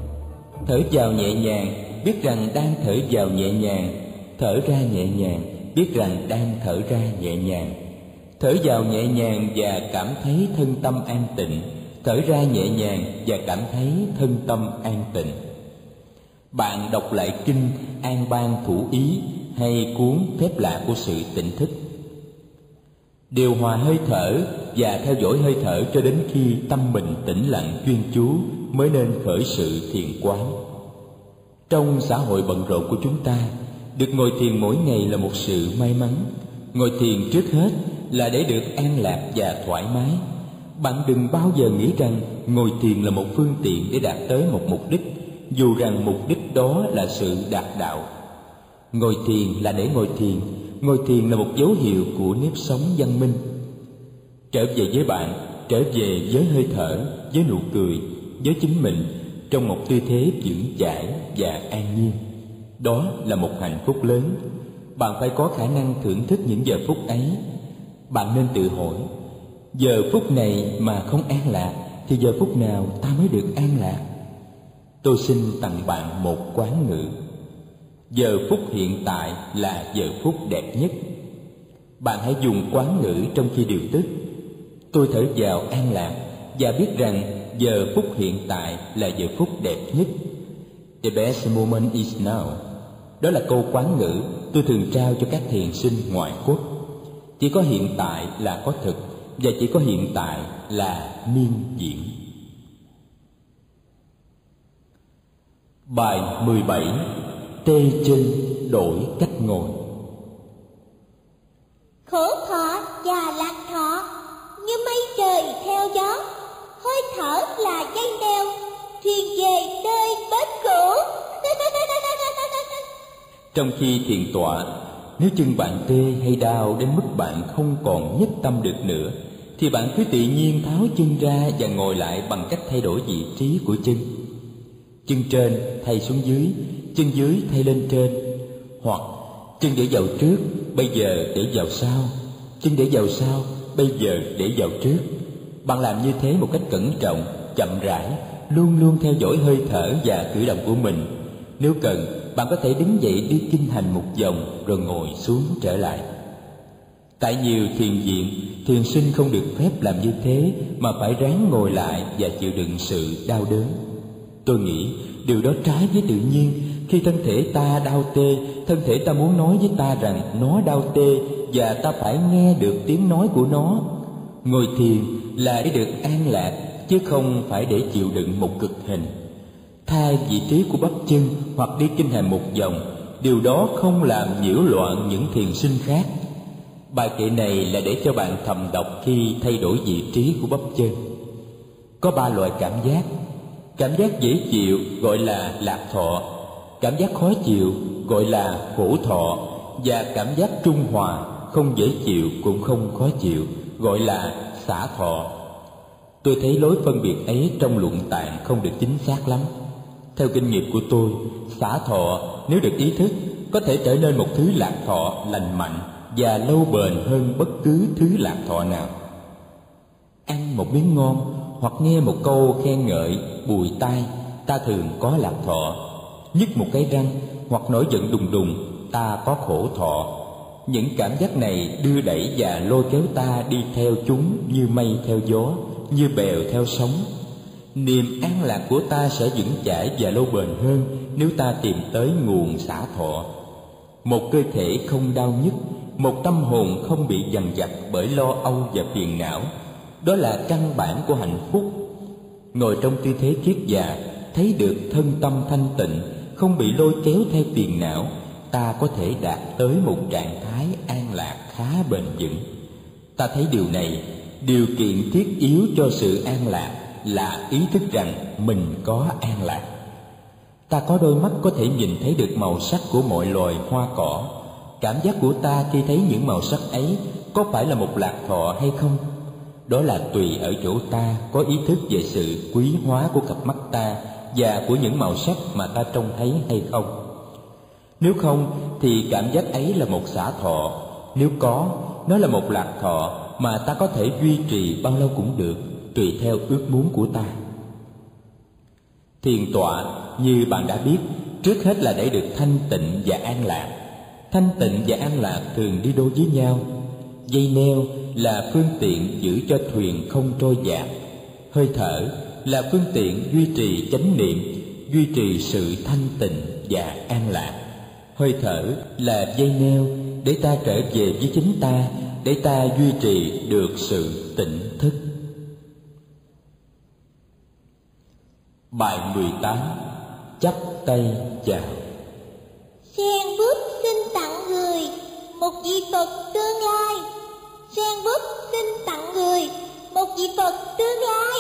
Thở vào nhẹ nhàng biết rằng đang thở vào nhẹ nhàng, thở ra nhẹ nhàng biết rằng đang thở ra nhẹ nhàng. Thở vào nhẹ nhàng và cảm thấy thân tâm an tịnh, thở ra nhẹ nhàng và cảm thấy thân tâm an tịnh. Bạn đọc lại kinh An Bang Thủ Ý hay cuốn Phép lạ của sự tỉnh thức. Điều hòa hơi thở và theo dõi hơi thở cho đến khi tâm mình tĩnh lặng chuyên chú mới nên khởi sự thiền quán. Trong xã hội bận rộn của chúng ta, được ngồi thiền mỗi ngày là một sự may mắn. Ngồi thiền trước hết là để được an lạc và thoải mái. Bạn đừng bao giờ nghĩ rằng ngồi thiền là một phương tiện để đạt tới một mục đích, dù rằng mục đích đó là sự đạt đạo. Ngồi thiền là để ngồi thiền. Ngồi thiền là một dấu hiệu của nếp sống văn minh. Trở về với bạn, trở về với hơi thở, với nụ cười, với chính mình, trong một tư thế vững chãi và an nhiên. Đó là một hạnh phúc lớn. Bạn phải có khả năng thưởng thức những giờ phút ấy. Bạn nên tự hỏi, giờ phút này mà không an lạc thì giờ phút nào ta mới được an lạc? Tôi xin tặng bạn một quán ngữ: giờ phút hiện tại là giờ phút đẹp nhất. Bạn hãy dùng quán ngữ trong khi điều tức: tôi thở vào an lạc và biết rằng giờ phút hiện tại là giờ phút đẹp nhất. The best moment is now. Đó là câu quán ngữ tôi thường trao cho các thiền sinh ngoại quốc. Chỉ có hiện tại là có thực, và chỉ có hiện tại là miên diễn. Bài 17. Tê chân đổi cách ngồi. Khổ thọ và lạc thọ như mây trời theo gió, hơi thở là dây đeo, thuyền về nơi bến cũ. Trong khi thiền tọa, nếu chân bạn tê hay đau đến mức bạn không còn nhất tâm được nữa, thì bạn cứ tự nhiên tháo chân ra và ngồi lại bằng cách thay đổi vị trí của chân. Chân trên thay xuống dưới, chân dưới thay lên trên, hoặc chân để vào trước, bây giờ để vào sau, chân để vào sau, bây giờ để vào trước. Bạn làm như thế một cách cẩn trọng, chậm rãi, luôn luôn theo dõi hơi thở và cử động của mình. Nếu cần, bạn có thể đứng dậy đi kinh hành một vòng rồi ngồi xuống trở lại. Tại nhiều thiền viện, thiền sinh không được phép làm như thế mà phải ráng ngồi lại và chịu đựng sự đau đớn. Tôi nghĩ điều đó trái với tự nhiên. Khi thân thể ta đau tê, thân thể ta muốn nói với ta rằng nó đau tê và ta phải nghe được tiếng nói của nó. Ngồi thiền là để được an lạc, chứ không phải để chịu đựng một cực hình. Thay vị trí của bắp chân hoặc đi kinh hành một vòng, điều đó không làm nhiễu loạn những thiền sinh khác. Bài kệ này là để cho bạn thầm đọc khi thay đổi vị trí của bắp chân. Có 3 loại cảm giác. Cảm giác dễ chịu gọi là lạc thọ, cảm giác khó chịu gọi là khổ thọ, và cảm giác trung hòa, không dễ chịu cũng không khó chịu, gọi là xả thọ. Tôi thấy lối phân biệt ấy trong luận tạng không được chính xác lắm. Theo kinh nghiệm của tôi, xả thọ nếu được ý thức có thể trở nên một thứ lạc thọ lành mạnh và lâu bền hơn bất cứ thứ lạc thọ nào. Ăn một miếng ngon hoặc nghe một câu khen ngợi bùi tai, ta thường có lạc thọ. Nhức một cái răng hoặc nổi giận đùng đùng, ta có khổ thọ. Những cảm giác này đưa đẩy và lôi kéo ta đi theo chúng như mây theo gió, như bèo theo sóng. Niềm an lạc của ta sẽ vững chãi và lâu bền hơn nếu ta tìm tới nguồn xả thọ. Một cơ thể không đau nhức, một tâm hồn không bị dằn vặt bởi lo âu và phiền não, đó là căn bản của hạnh phúc. Ngồi trong tư thế kiết già, thấy được thân tâm thanh tịnh, không bị lôi kéo theo phiền não, ta có thể đạt tới một trạng thái an lạc khá bền vững. Ta thấy điều này, điều kiện thiết yếu cho sự an lạc là ý thức rằng mình có an lạc. Ta có đôi mắt có thể nhìn thấy được màu sắc của mọi loài hoa cỏ. Cảm giác của ta khi thấy những màu sắc ấy có phải là một lạc thọ hay không? Đó là tùy ở chỗ ta có ý thức về sự quý hóa của cặp mắt ta và của những màu sắc mà ta trông thấy hay không. Nếu không thì cảm giác ấy là một xả thọ. Nếu có, nó là một lạc thọ mà ta có thể duy trì bao lâu cũng được, tùy theo ước muốn của ta. Thiền tọa, như bạn đã biết, trước hết là để được thanh tịnh và an lạc. Thanh tịnh và an lạc thường đi đôi với nhau. Dây neo là phương tiện giữ cho thuyền không trôi dạt. Hơi thở là phương tiện duy trì chánh niệm, duy trì sự thanh tịnh và an lạc. Hơi thở là dây neo để ta trở về với chính ta, để ta duy trì được sự tỉnh thức. Bài 18. Chắp tay chào. Sen bút xin tặng người một vị Phật tương lai. Sen bút xin tặng người một vị Phật tương lai.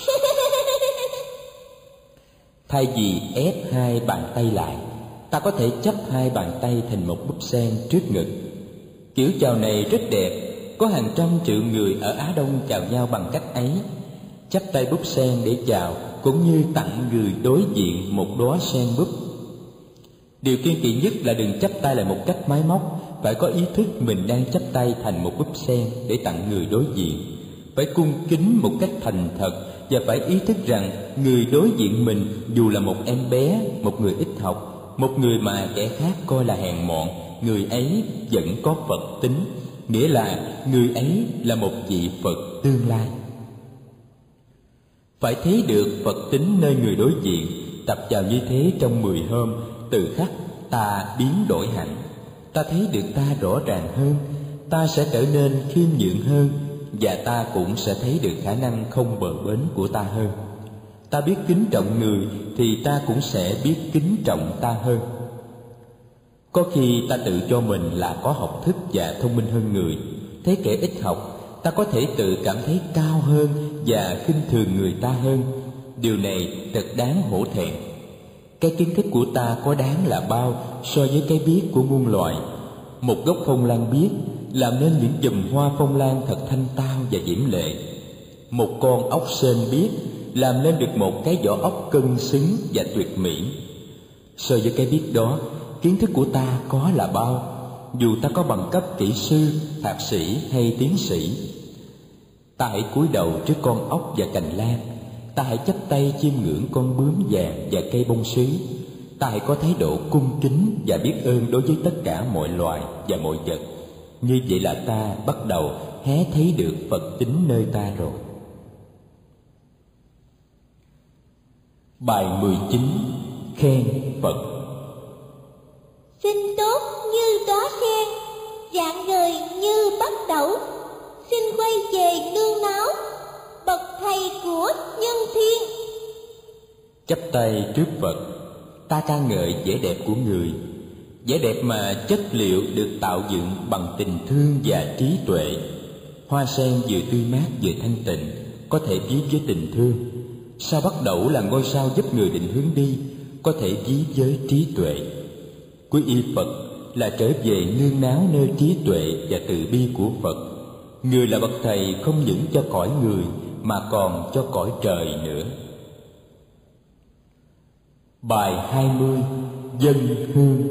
Thay vì ép hai bàn tay lại, ta có thể chắp hai bàn tay thành một búp sen trước ngực. Kiểu chào này rất đẹp, có hàng trăm triệu người ở Á Đông chào nhau bằng cách ấy. Chắp tay búp sen để chào cũng như tặng người đối diện một đóa sen búp. Điều kiên kỵ nhất là đừng chắp tay lại một cách máy móc, phải có ý thức mình đang chắp tay thành một búp sen để tặng người đối diện. Phải cung kính một cách thành thật và phải ý thức rằng người đối diện mình dù là một em bé, một người ít học, một người mà kẻ khác coi là hèn mọn, người ấy vẫn có Phật tính, nghĩa là người ấy là một vị Phật tương lai. Phải thấy được Phật tính nơi người đối diện, tập chào như thế trong 10 hôm, từ khắc ta biến đổi hẳn. Ta thấy được ta rõ ràng hơn, ta sẽ trở nên khiêm nhượng hơn, và ta cũng sẽ thấy được khả năng không bờ bến của ta hơn. Ta biết kính trọng người thì ta cũng sẽ biết kính trọng ta hơn. Có khi ta tự cho mình là có học thức và thông minh hơn người, thế kẻ ít học, ta có thể tự cảm thấy cao hơn và khinh thường người ta hơn. Điều này thật đáng hổ thẹn. Cái kiến thức của ta có đáng là bao so với cái biết của muôn loài. Một gốc phong lan biết làm nên những chùm hoa phong lan thật thanh tao và diễm lệ. Một con ốc sên biết làm nên được một cái vỏ ốc cân xứng và tuyệt mỹ. So với cái biết đó, kiến thức của ta có là bao, dù ta có bằng cấp kỹ sư, thạc sĩ hay tiến sĩ. Ta hãy cúi đầu trước con ốc và cành lan, ta hãy chắp tay chiêm ngưỡng con bướm vàng và cây bông sứ. Ta hãy có thái độ cung kính và biết ơn đối với tất cả mọi loài và mọi vật. Như vậy là ta bắt đầu hé thấy được Phật tính nơi ta rồi. Bài 19. Khen Phật. Xin tốt như đóa sen, rạng ngời như bắt đẩu. Xin quay về nương náu, bậc thầy của nhân thiên. Chắp tay trước Phật, ta ca ngợi vẻ đẹp của người. Vẻ đẹp mà chất liệu được tạo dựng bằng tình thương và trí tuệ. Hoa sen vừa tươi mát vừa thanh tịnh, có thể ví với tình thương. Sao bắt đầu là ngôi sao giúp người định hướng đi, có thể ví với trí tuệ. Quy y Phật là trở về nương náu nơi trí tuệ và từ bi của Phật. Người là bậc thầy không những cho cõi người mà còn cho cõi trời nữa. Bài 20. Dân hương.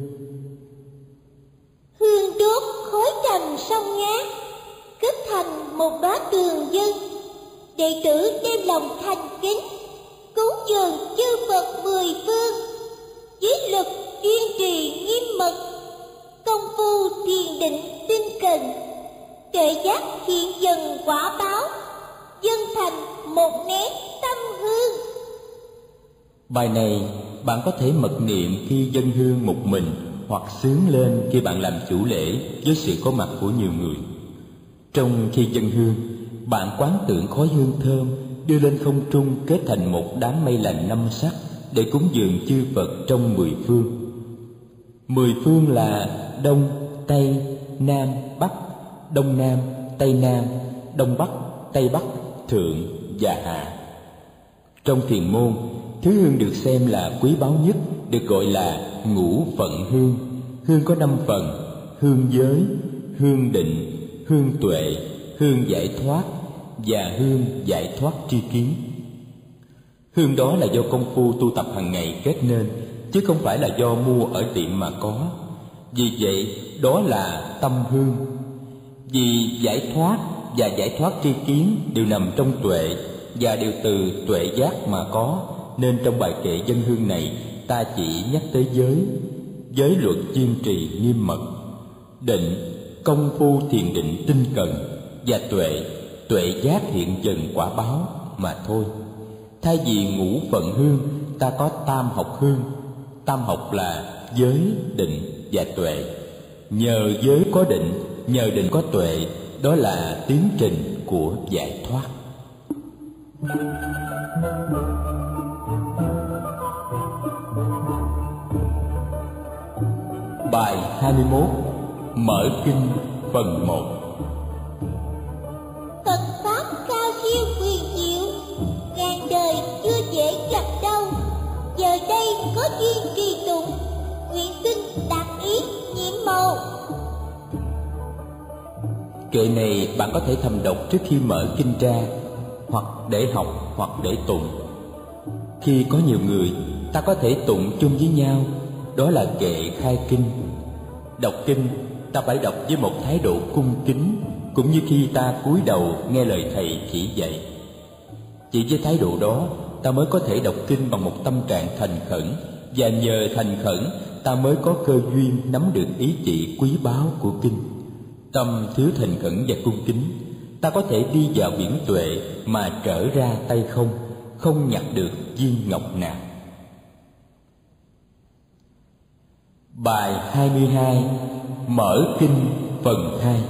Hương đốt khói trầm sông ngát, kết thành một đóa tường dân. Đệ tử đem lòng thành kính, cúng dường chư Phật mười phương. Với lực kiên trì nghiêm mật, công phu thiền định tinh cần. Tuệ giác hiện dần quả báo, dân thành một nén tâm hương. Bài này bạn có thể mật niệm khi dâng hương một mình, hoặc xướng lên khi bạn làm chủ lễ với sự có mặt của nhiều người. Trong khi dâng hương, bạn quán tưởng khói hương thơm đưa lên không trung kết thành một đám mây lành 5 sắc để cúng dường chư Phật trong 10 phương. 10 phương là Đông, Tây, Nam, Bắc, Đông Nam, Tây Nam, Đông Bắc, Tây Bắc, Thượng và Hạ. Trong thiền môn, thứ hương được xem là quý báu nhất được gọi là ngũ phận hương. Hương có 5 phần: hương giới, hương định, hương tuệ, hương giải thoát và hương giải thoát tri kiến. Hương đó là do công phu tu tập hàng ngày kết nên, chứ không phải là do mua ở tiệm mà có. Vì vậy, đó là tâm hương. Vì giải thoát và giải thoát tri kiến đều nằm trong tuệ và đều từ tuệ giác mà có, nên trong bài kệ dân hương này ta chỉ nhắc tới giới. giới luật kiên trì nghiêm mật. Định, công phu thiền định tinh cần, và tuệ giác hiện dần quả báo mà thôi. Thay vì ngũ phận hương, ta có tam học hương. Tam học là giới, định và tuệ. Nhờ giới có định, nhờ định có tuệ, đó là tiến trình của giải thoát. Bài 21. Mở kinh phần 1. Phật pháp cao siêu quyền diệu, ngàn đời chưa dễ gặp đâu. Giờ đây có duyên trì tụng, nguyện xin đạt ý nhiệm màu. Kệ này bạn có thể thầm đọc trước khi mở kinh ra, hoặc để học, hoặc để tụng. Khi có nhiều người, ta có thể tụng chung với nhau, đó là kệ khai kinh. Đọc kinh, ta phải đọc với một thái độ cung kính, cũng như khi ta cúi đầu nghe lời thầy chỉ dạy. Chỉ với thái độ đó, ta mới có thể đọc kinh bằng một tâm trạng thành khẩn, và nhờ thành khẩn, ta mới có cơ duyên nắm được ý chỉ quý báu của kinh. Tâm thiếu thành khẩn và cung kính, ta có thể đi vào biển tuệ mà trở ra tay không, không nhặt được viên ngọc nào. Bài 22. Mở kinh phần 2.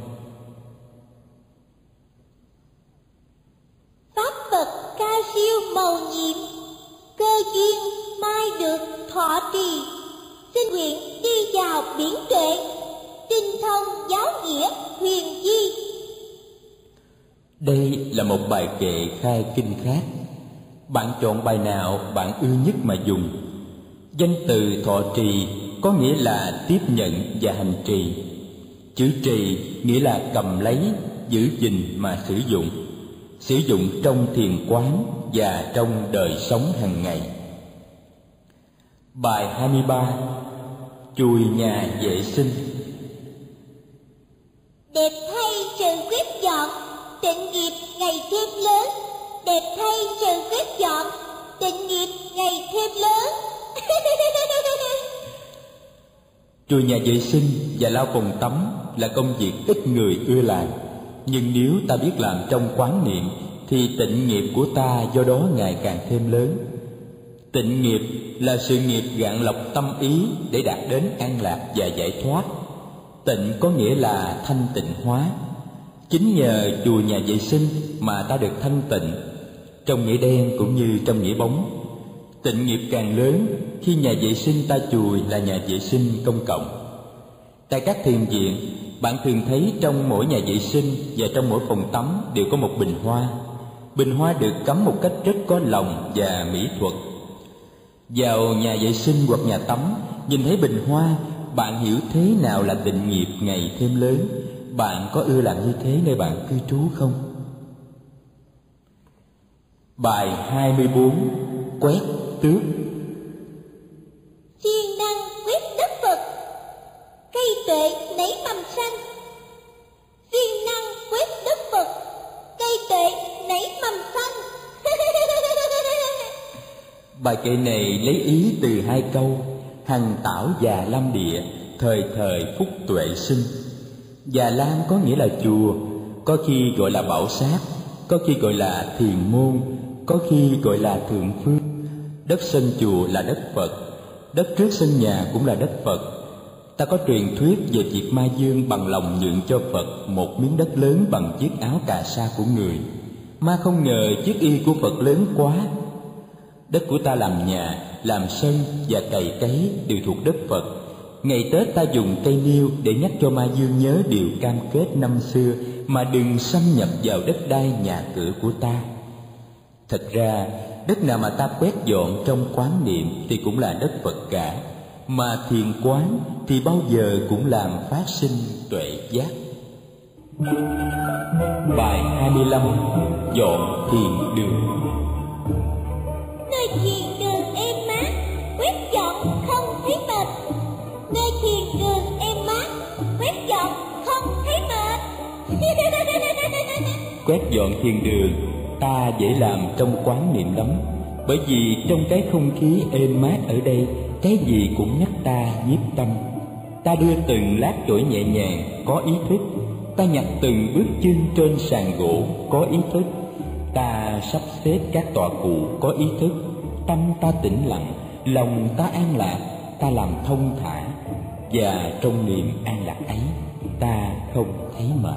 Pháp Phật cao siêu mầu nhiệm, cơ duyên mai được thọ trì. Xin nguyện đi vào biển tuệ, tinh thông giáo nghĩa huyền di. Đây là một bài kệ khai kinh khác. Bạn chọn bài nào bạn ưa nhất mà dùng. Danh từ thọ trì có nghĩa là tiếp nhận và hành trì. Chữ trì nghĩa là cầm lấy, giữ gìn mà sử dụng trong thiền quán và trong đời sống hàng ngày. Bài 23. Chùi nhà vệ sinh. Đẹp thay sự quét dọn, tịnh nghiệp ngày thêm lớn. Đẹp thay sự quét dọn, tịnh nghiệp ngày thêm lớn. Chùi nhà vệ sinh và lau phòng tắm là công việc ít người ưa làm. Nhưng nếu ta biết làm trong quán niệm, thì tịnh nghiệp của ta do đó ngày càng thêm lớn. Tịnh nghiệp là sự nghiệp gạn lọc tâm ý để đạt đến an lạc và giải thoát. Tịnh có nghĩa là thanh tịnh hóa. Chính nhờ chùi nhà vệ sinh mà ta được thanh tịnh, trong nghĩa đen cũng như trong nghĩa bóng. Tịnh nghiệp càng lớn khi nhà vệ sinh ta chùi là nhà vệ sinh công cộng. Tại các thiền viện, bạn thường thấy trong mỗi nhà vệ sinh và trong mỗi phòng tắm đều có một bình hoa. Bình hoa được cắm một cách rất có lòng và mỹ thuật. Vào nhà vệ sinh hoặc nhà tắm, nhìn thấy bình hoa, bạn hiểu thế nào là tịnh nghiệp ngày thêm lớn. Bạn có ưa làm như thế nơi bạn cư trú không? Bài 24. Quét tước. Siêng năng quét đất Phật, cây tuệ nảy mầm xanh. Siêng năng quét đất Phật, cây tuệ nảy mầm xanh. Bài kệ này lấy ý từ hai câu: hằng tảo già lam địa, thời thời phúc tuệ sinh. Già lam có nghĩa là chùa, có khi gọi là bảo sát, có khi gọi là thiền môn, có khi gọi là thượng phương. Đất sân chùa là đất Phật, đất trước sân nhà cũng là đất Phật. Ta có truyền thuyết về việc Ma Dương bằng lòng nhượng cho Phật một miếng đất lớn bằng chiếc áo cà sa của người. Ma không ngờ chiếc y của Phật lớn quá. Đất của ta làm nhà, làm sân và cày cấy đều thuộc đất Phật. Ngày Tết ta dùng cây niêu để nhắc cho Ma Dương nhớ điều cam kết năm xưa, mà đừng xâm nhập vào đất đai nhà cửa của ta. Thật ra, đất nào mà ta quét dọn trong quán niệm thì cũng là đất Phật cả, mà thiền quán thì bao giờ cũng làm phát sinh tuệ giác. Bài 25. Dọn thiền đường. Nơi thiền đường êm mát, quét dọn không thấy mệt. Nơi thiền đường êm mát, quét dọn không thấy mệt. Quét dọn thiền đường ta dễ làm trong quán niệm lắm, bởi vì trong cái không khí êm mát ở đây cái gì cũng nhắc ta nhiếp tâm. Ta đưa từng lát chổi nhẹ nhàng, có ý thức. Ta nhặt từng bước chân trên sàn gỗ, có ý thức. Ta sắp xếp các tọa cụ, có ý thức. Tâm ta tĩnh lặng, lòng ta an lạc, ta làm thông thả. Và trong niềm an lạc ấy, ta không thấy mệt.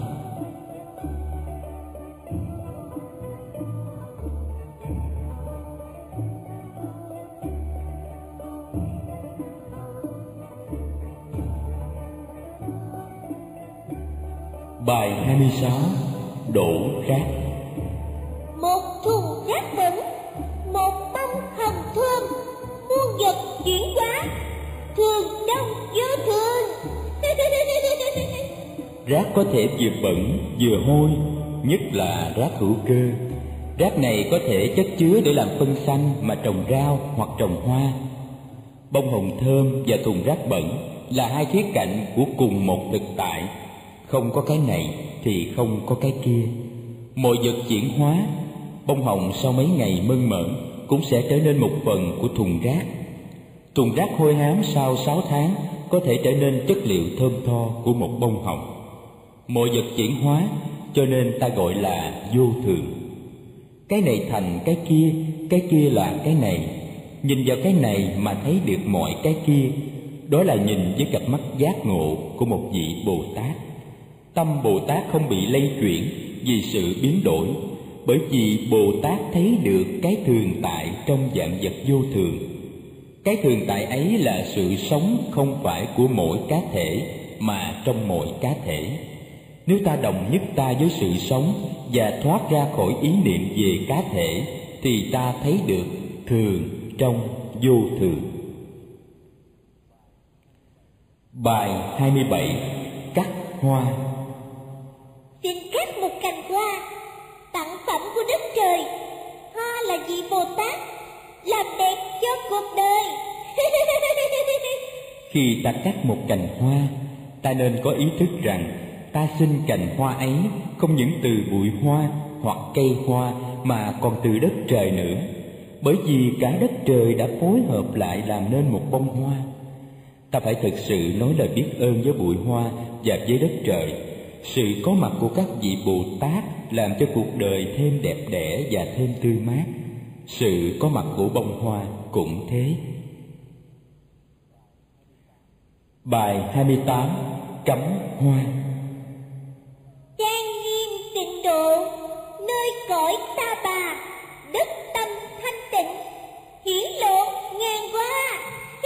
Bài 26. Đổ rác. Một thùng rác bẩn, một bông hồng thơm, muôn vật chuyển hóa, thường trong vô thường. Rác có thể vừa bẩn vừa hôi, nhất là rác hữu cơ. Rác này có thể chất chứa để làm phân xanh mà trồng rau hoặc trồng hoa. Bông hồng thơm và thùng rác bẩn là hai khía cạnh của cùng một thực tại. Không có cái này thì không có cái kia. Mọi vật chuyển hóa. Bông hồng sau mấy ngày mơn mởn cũng sẽ trở nên một phần của thùng rác. Thùng rác hôi hám sau 6 tháng có thể trở nên chất liệu thơm tho của một bông hồng. Mọi vật chuyển hóa, cho nên ta gọi là vô thường. Cái này thành cái kia là cái này. Nhìn vào cái này mà thấy được mọi cái kia, đó là nhìn với cặp mắt giác ngộ của một vị Bồ Tát. Tâm Bồ Tát không bị lay chuyển vì sự biến đổi, bởi vì Bồ Tát thấy được cái thường tại trong vạn vật vô thường. Cái thường tại ấy là sự sống không phải của mỗi cá thể mà trong mọi cá thể. Nếu ta đồng nhất ta với sự sống và thoát ra khỏi ý niệm về cá thể, thì ta thấy được thường trong vô thường. Bài 27. Cắt hoa. Xin cắt một cành hoa, tặng phẩm của đất trời. Hoa là vị Bồ Tát, làm đẹp cho cuộc đời. Khi ta cắt một cành hoa, ta nên có ý thức rằng ta xin cành hoa ấy không những từ bụi hoa hoặc cây hoa mà còn từ đất trời nữa, bởi vì cả đất trời đã phối hợp lại làm nên một bông hoa. Ta phải thực sự nói lời biết ơn với bụi hoa và với đất trời. Sự có mặt của các vị Bồ Tát làm cho cuộc đời thêm đẹp đẽ và thêm tươi mát. Sự có mặt của bông hoa cũng thế. Bài 28. Cắm hoa. Trang nghiêm tịnh độ, nơi cõi Ta Bà, đất tâm thanh tịnh, hiển lộ ngàn hoa.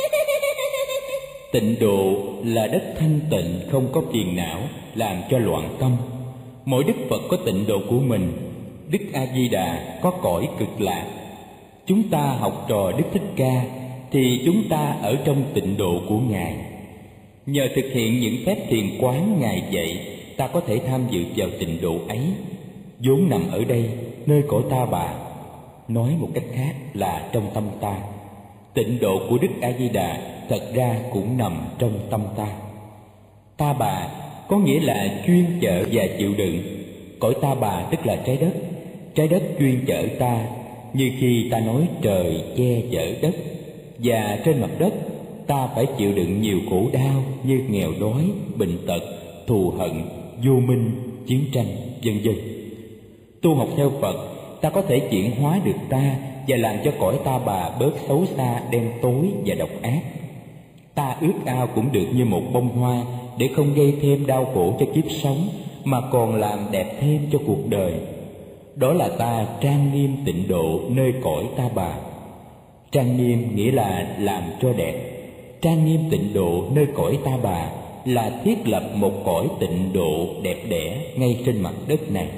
Tịnh độ là đất thanh tịnh không có phiền não làm cho loạn tâm. Mỗi Đức Phật có tịnh độ của mình. Đức A Di Đà có cõi cực lạc. Chúng ta học trò Đức Thích Ca thì chúng ta ở trong tịnh độ của Ngài. Nhờ thực hiện những phép thiền quán Ngài dạy, ta có thể tham dự vào tịnh độ ấy, vốn nằm ở đây, nơi cõi Ta Bà. Nói một cách khác là trong tâm ta. Tịnh độ của Đức A Di Đà thật ra cũng nằm trong tâm ta. Ta Bà có nghĩa là chuyên chở và chịu đựng. Cõi Ta Bà tức là trái đất. Trái đất chuyên chở ta, như khi ta nói trời che chở đất. Và trên mặt đất ta phải chịu đựng nhiều khổ đau như nghèo đói, bệnh tật, thù hận, vô minh, chiến tranh, vân vân. Tu học theo Phật, ta có thể chuyển hóa được ta và làm cho cõi Ta Bà bớt xấu xa, đen tối và độc ác. Ta ước ao cũng được như một bông hoa, để không gây thêm đau khổ cho kiếp sống mà còn làm đẹp thêm cho cuộc đời. Đó là ta trang nghiêm tịnh độ nơi cõi Ta Bà. Trang nghiêm nghĩa là làm cho đẹp. Trang nghiêm tịnh độ nơi cõi Ta Bà là thiết lập một cõi tịnh độ đẹp đẽ ngay trên mặt đất này.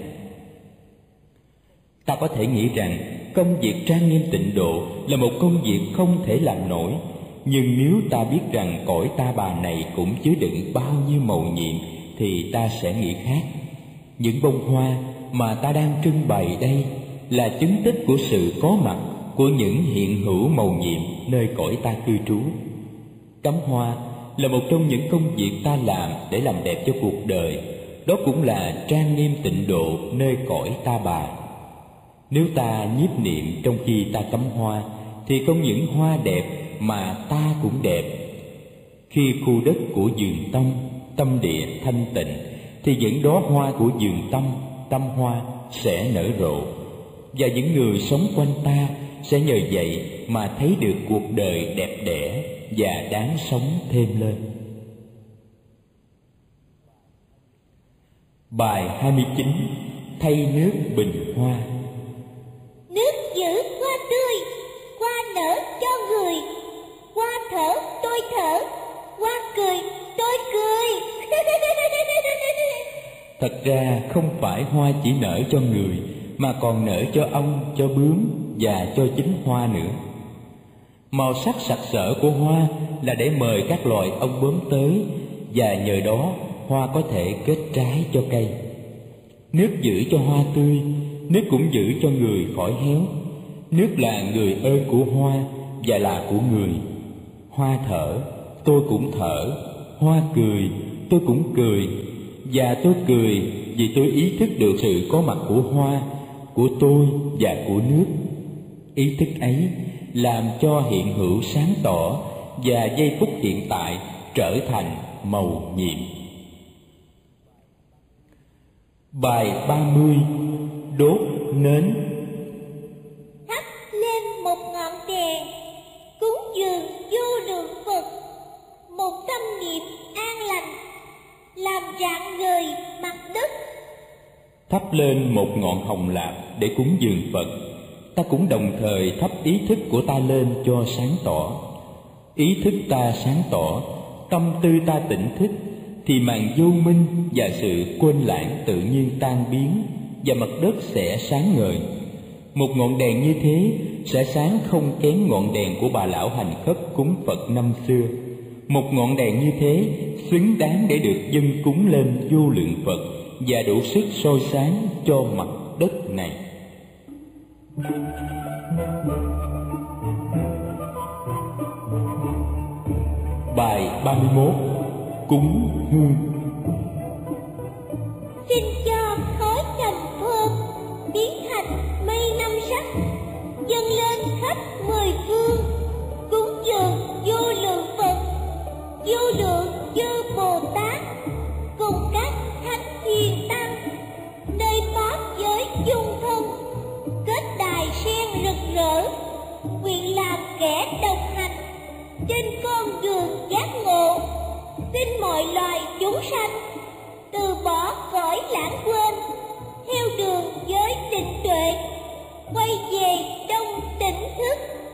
Ta có thể nghĩ rằng công việc trang nghiêm tịnh độ là một công việc không thể làm nổi, nhưng nếu ta biết rằng cõi Ta Bà này cũng chứa đựng bao nhiêu mầu nhiệm thì ta sẽ nghĩ khác. Những bông hoa mà ta đang trưng bày đây là chứng tích của sự có mặt của những hiện hữu mầu nhiệm nơi cõi ta cư trú. Cắm hoa là một trong những công việc ta làm để làm đẹp cho cuộc đời. Đó cũng là trang nghiêm tịnh độ nơi cõi Ta Bà. Nếu ta nhiếp niệm trong khi ta cắm hoa thì không những hoa đẹp mà ta cũng đẹp. Khi khu đất của vườn tâm địa thanh tịnh, thì những đóa hoa của vườn tâm hoa sẽ nở rộ, và những người sống quanh ta sẽ nhờ vậy mà thấy được cuộc đời đẹp đẽ và đáng sống thêm lên. Bài 29. Thay nước bình hoa. Nước giữ hoa tươi, hoa nở cho người. Hoa thở tôi thở, hoa cười tôi cười. Thật ra không phải hoa chỉ nở cho người, mà còn nở cho ong, cho bướm và cho chính hoa nữa. Màu sắc sặc sỡ của hoa là để mời các loài ong bướm tới, và nhờ đó hoa có thể kết trái cho cây. Nước giữ cho hoa tươi, nước cũng giữ cho người khỏi héo. Nước là người ơn của hoa và là của người. Hoa thở, tôi cũng thở. Hoa cười, tôi cũng cười. Và tôi cười vì tôi ý thức được sự có mặt của hoa, của tôi và của nước. Ý thức ấy làm cho hiện hữu sáng tỏ và giây phút hiện tại trở thành mầu nhiệm. Bài 30. Đốt nến. Thắp lên một ngọn đèn, cúng dường vô lượng Phật, một tâm niệm an lành, làm rạng ngời mặt đất. Thắp lên một ngọn hồng lạp để cúng dường Phật, ta cũng đồng thời thắp ý thức của ta lên cho sáng tỏ. Ý thức ta sáng tỏ, tâm tư ta tỉnh thức, thì màn vô minh và sự quên lãng tự nhiên tan biến, và mặt đất sẽ sáng ngời. Một ngọn đèn như thế sẽ sáng không kém ngọn đèn của bà lão hành khất cúng Phật năm xưa. Một ngọn đèn như thế xứng đáng để được dâng cúng lên vô lượng Phật, và đủ sức soi sáng cho mặt đất này. Bài 31. Cúng hương. Xin cho khói trầm thơm biến thành mây năm sắc, dâng lên khắp mười phương, cúng dường vô lượng Phật, vô lượng chư Bồ Tát cùng các thánh hiền tăng, nơi pháp giới chung thông, kết đài sen rực rỡ, nguyện làm kẻ đồng hành trên con đường giác ngộ. Xin mọi loài chúng sanh từ bỏ cõi lãng quên, theo đường giới định tuệ, quay về trong tỉnh thức.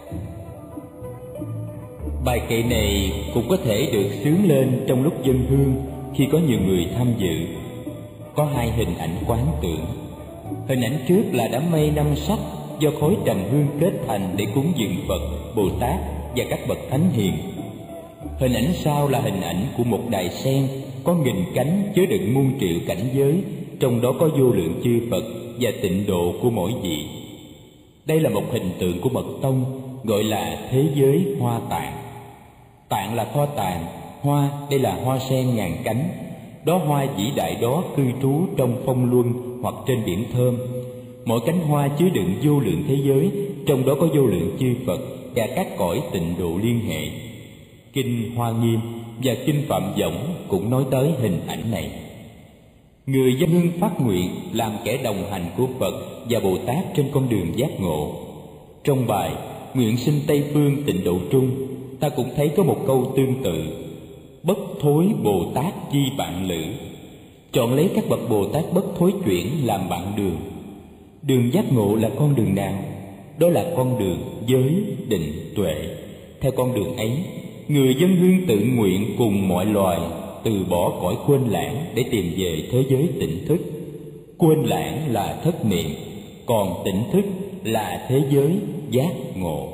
Bài kệ này cũng có thể được xướng lên trong lúc dâng hương khi có nhiều người tham dự. Có hai hình ảnh quán tưởng. Hình ảnh trước là đám mây năm sắc do khói trầm hương kết thành để cúng dường Phật, Bồ Tát và các bậc thánh hiền. Hình ảnh sau là hình ảnh của một đài sen có nghìn cánh chứa đựng muôn triệu cảnh giới, trong đó có vô lượng chư Phật và tịnh độ của mỗi vị. Đây là một hình tượng của mật tông gọi là thế giới hoa tạng. Tạng là kho tàng, hoa đây là hoa sen ngàn cánh. Đó hoa vĩ đại đó cư trú trong phong luân hoặc trên biển thơm. Mỗi cánh hoa chứa đựng vô lượng thế giới, trong đó có vô lượng chư Phật và các cõi tịnh độ liên hệ. Kinh Hoa Nghiêm và Kinh Phạm Võng cũng nói tới hình ảnh này. Người dân hương phát nguyện làm kẻ đồng hành của Phật và Bồ Tát trên con đường giác ngộ. Trong bài Nguyện sinh Tây Phương Tịnh Độ Trung, ta cũng thấy có một câu tương tự: bất thối Bồ Tát chi bạn lữ. Chọn lấy các bậc Bồ Tát bất thối chuyển làm bạn đường. Đường giác ngộ là con đường nào? Đó là con đường giới định tuệ. Theo con đường ấy, người dân hương tự nguyện cùng mọi loài từ bỏ cõi quên lãng để tìm về thế giới tỉnh thức. Quên lãng là thất niệm, còn tỉnh thức là thế giới giác ngộ.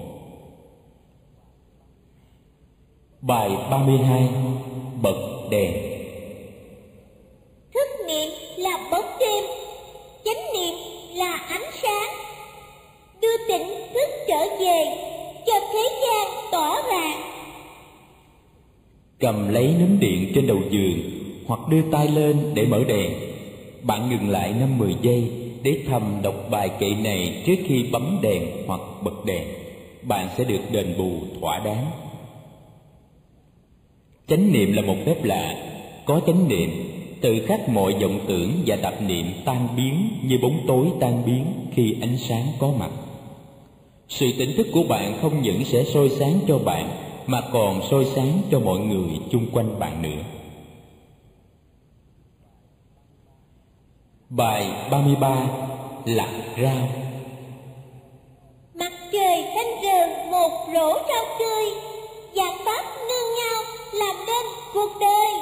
Bài 32. Bật đèn. Thức niệm là bóng đêm, chánh niệm là ánh sáng, đưa tỉnh thức trở về cho thế gian tỏ ràng. Cầm lấy nấm điện trên đầu giường hoặc đưa tay lên để mở đèn. Bạn ngừng lại 5-10 giây để thầm đọc bài kệ này trước khi bấm đèn hoặc bật đèn. bạn sẽ được đền bù thỏa đáng. Chánh niệm là một phép lạ. Có chánh niệm, tự khắc mọi vọng tưởng và tạp niệm tan biến như bóng tối tan biến khi ánh sáng có mặt. Sự tỉnh thức của bạn không những sẽ soi sáng cho bạn, mà còn soi sáng cho mọi người chung quanh bạn nữa. Bài 33. Lạc rau. Mặt trời xanh rờn một rổ rau tươi, vạn pháp nương nhau làm nên cuộc đời.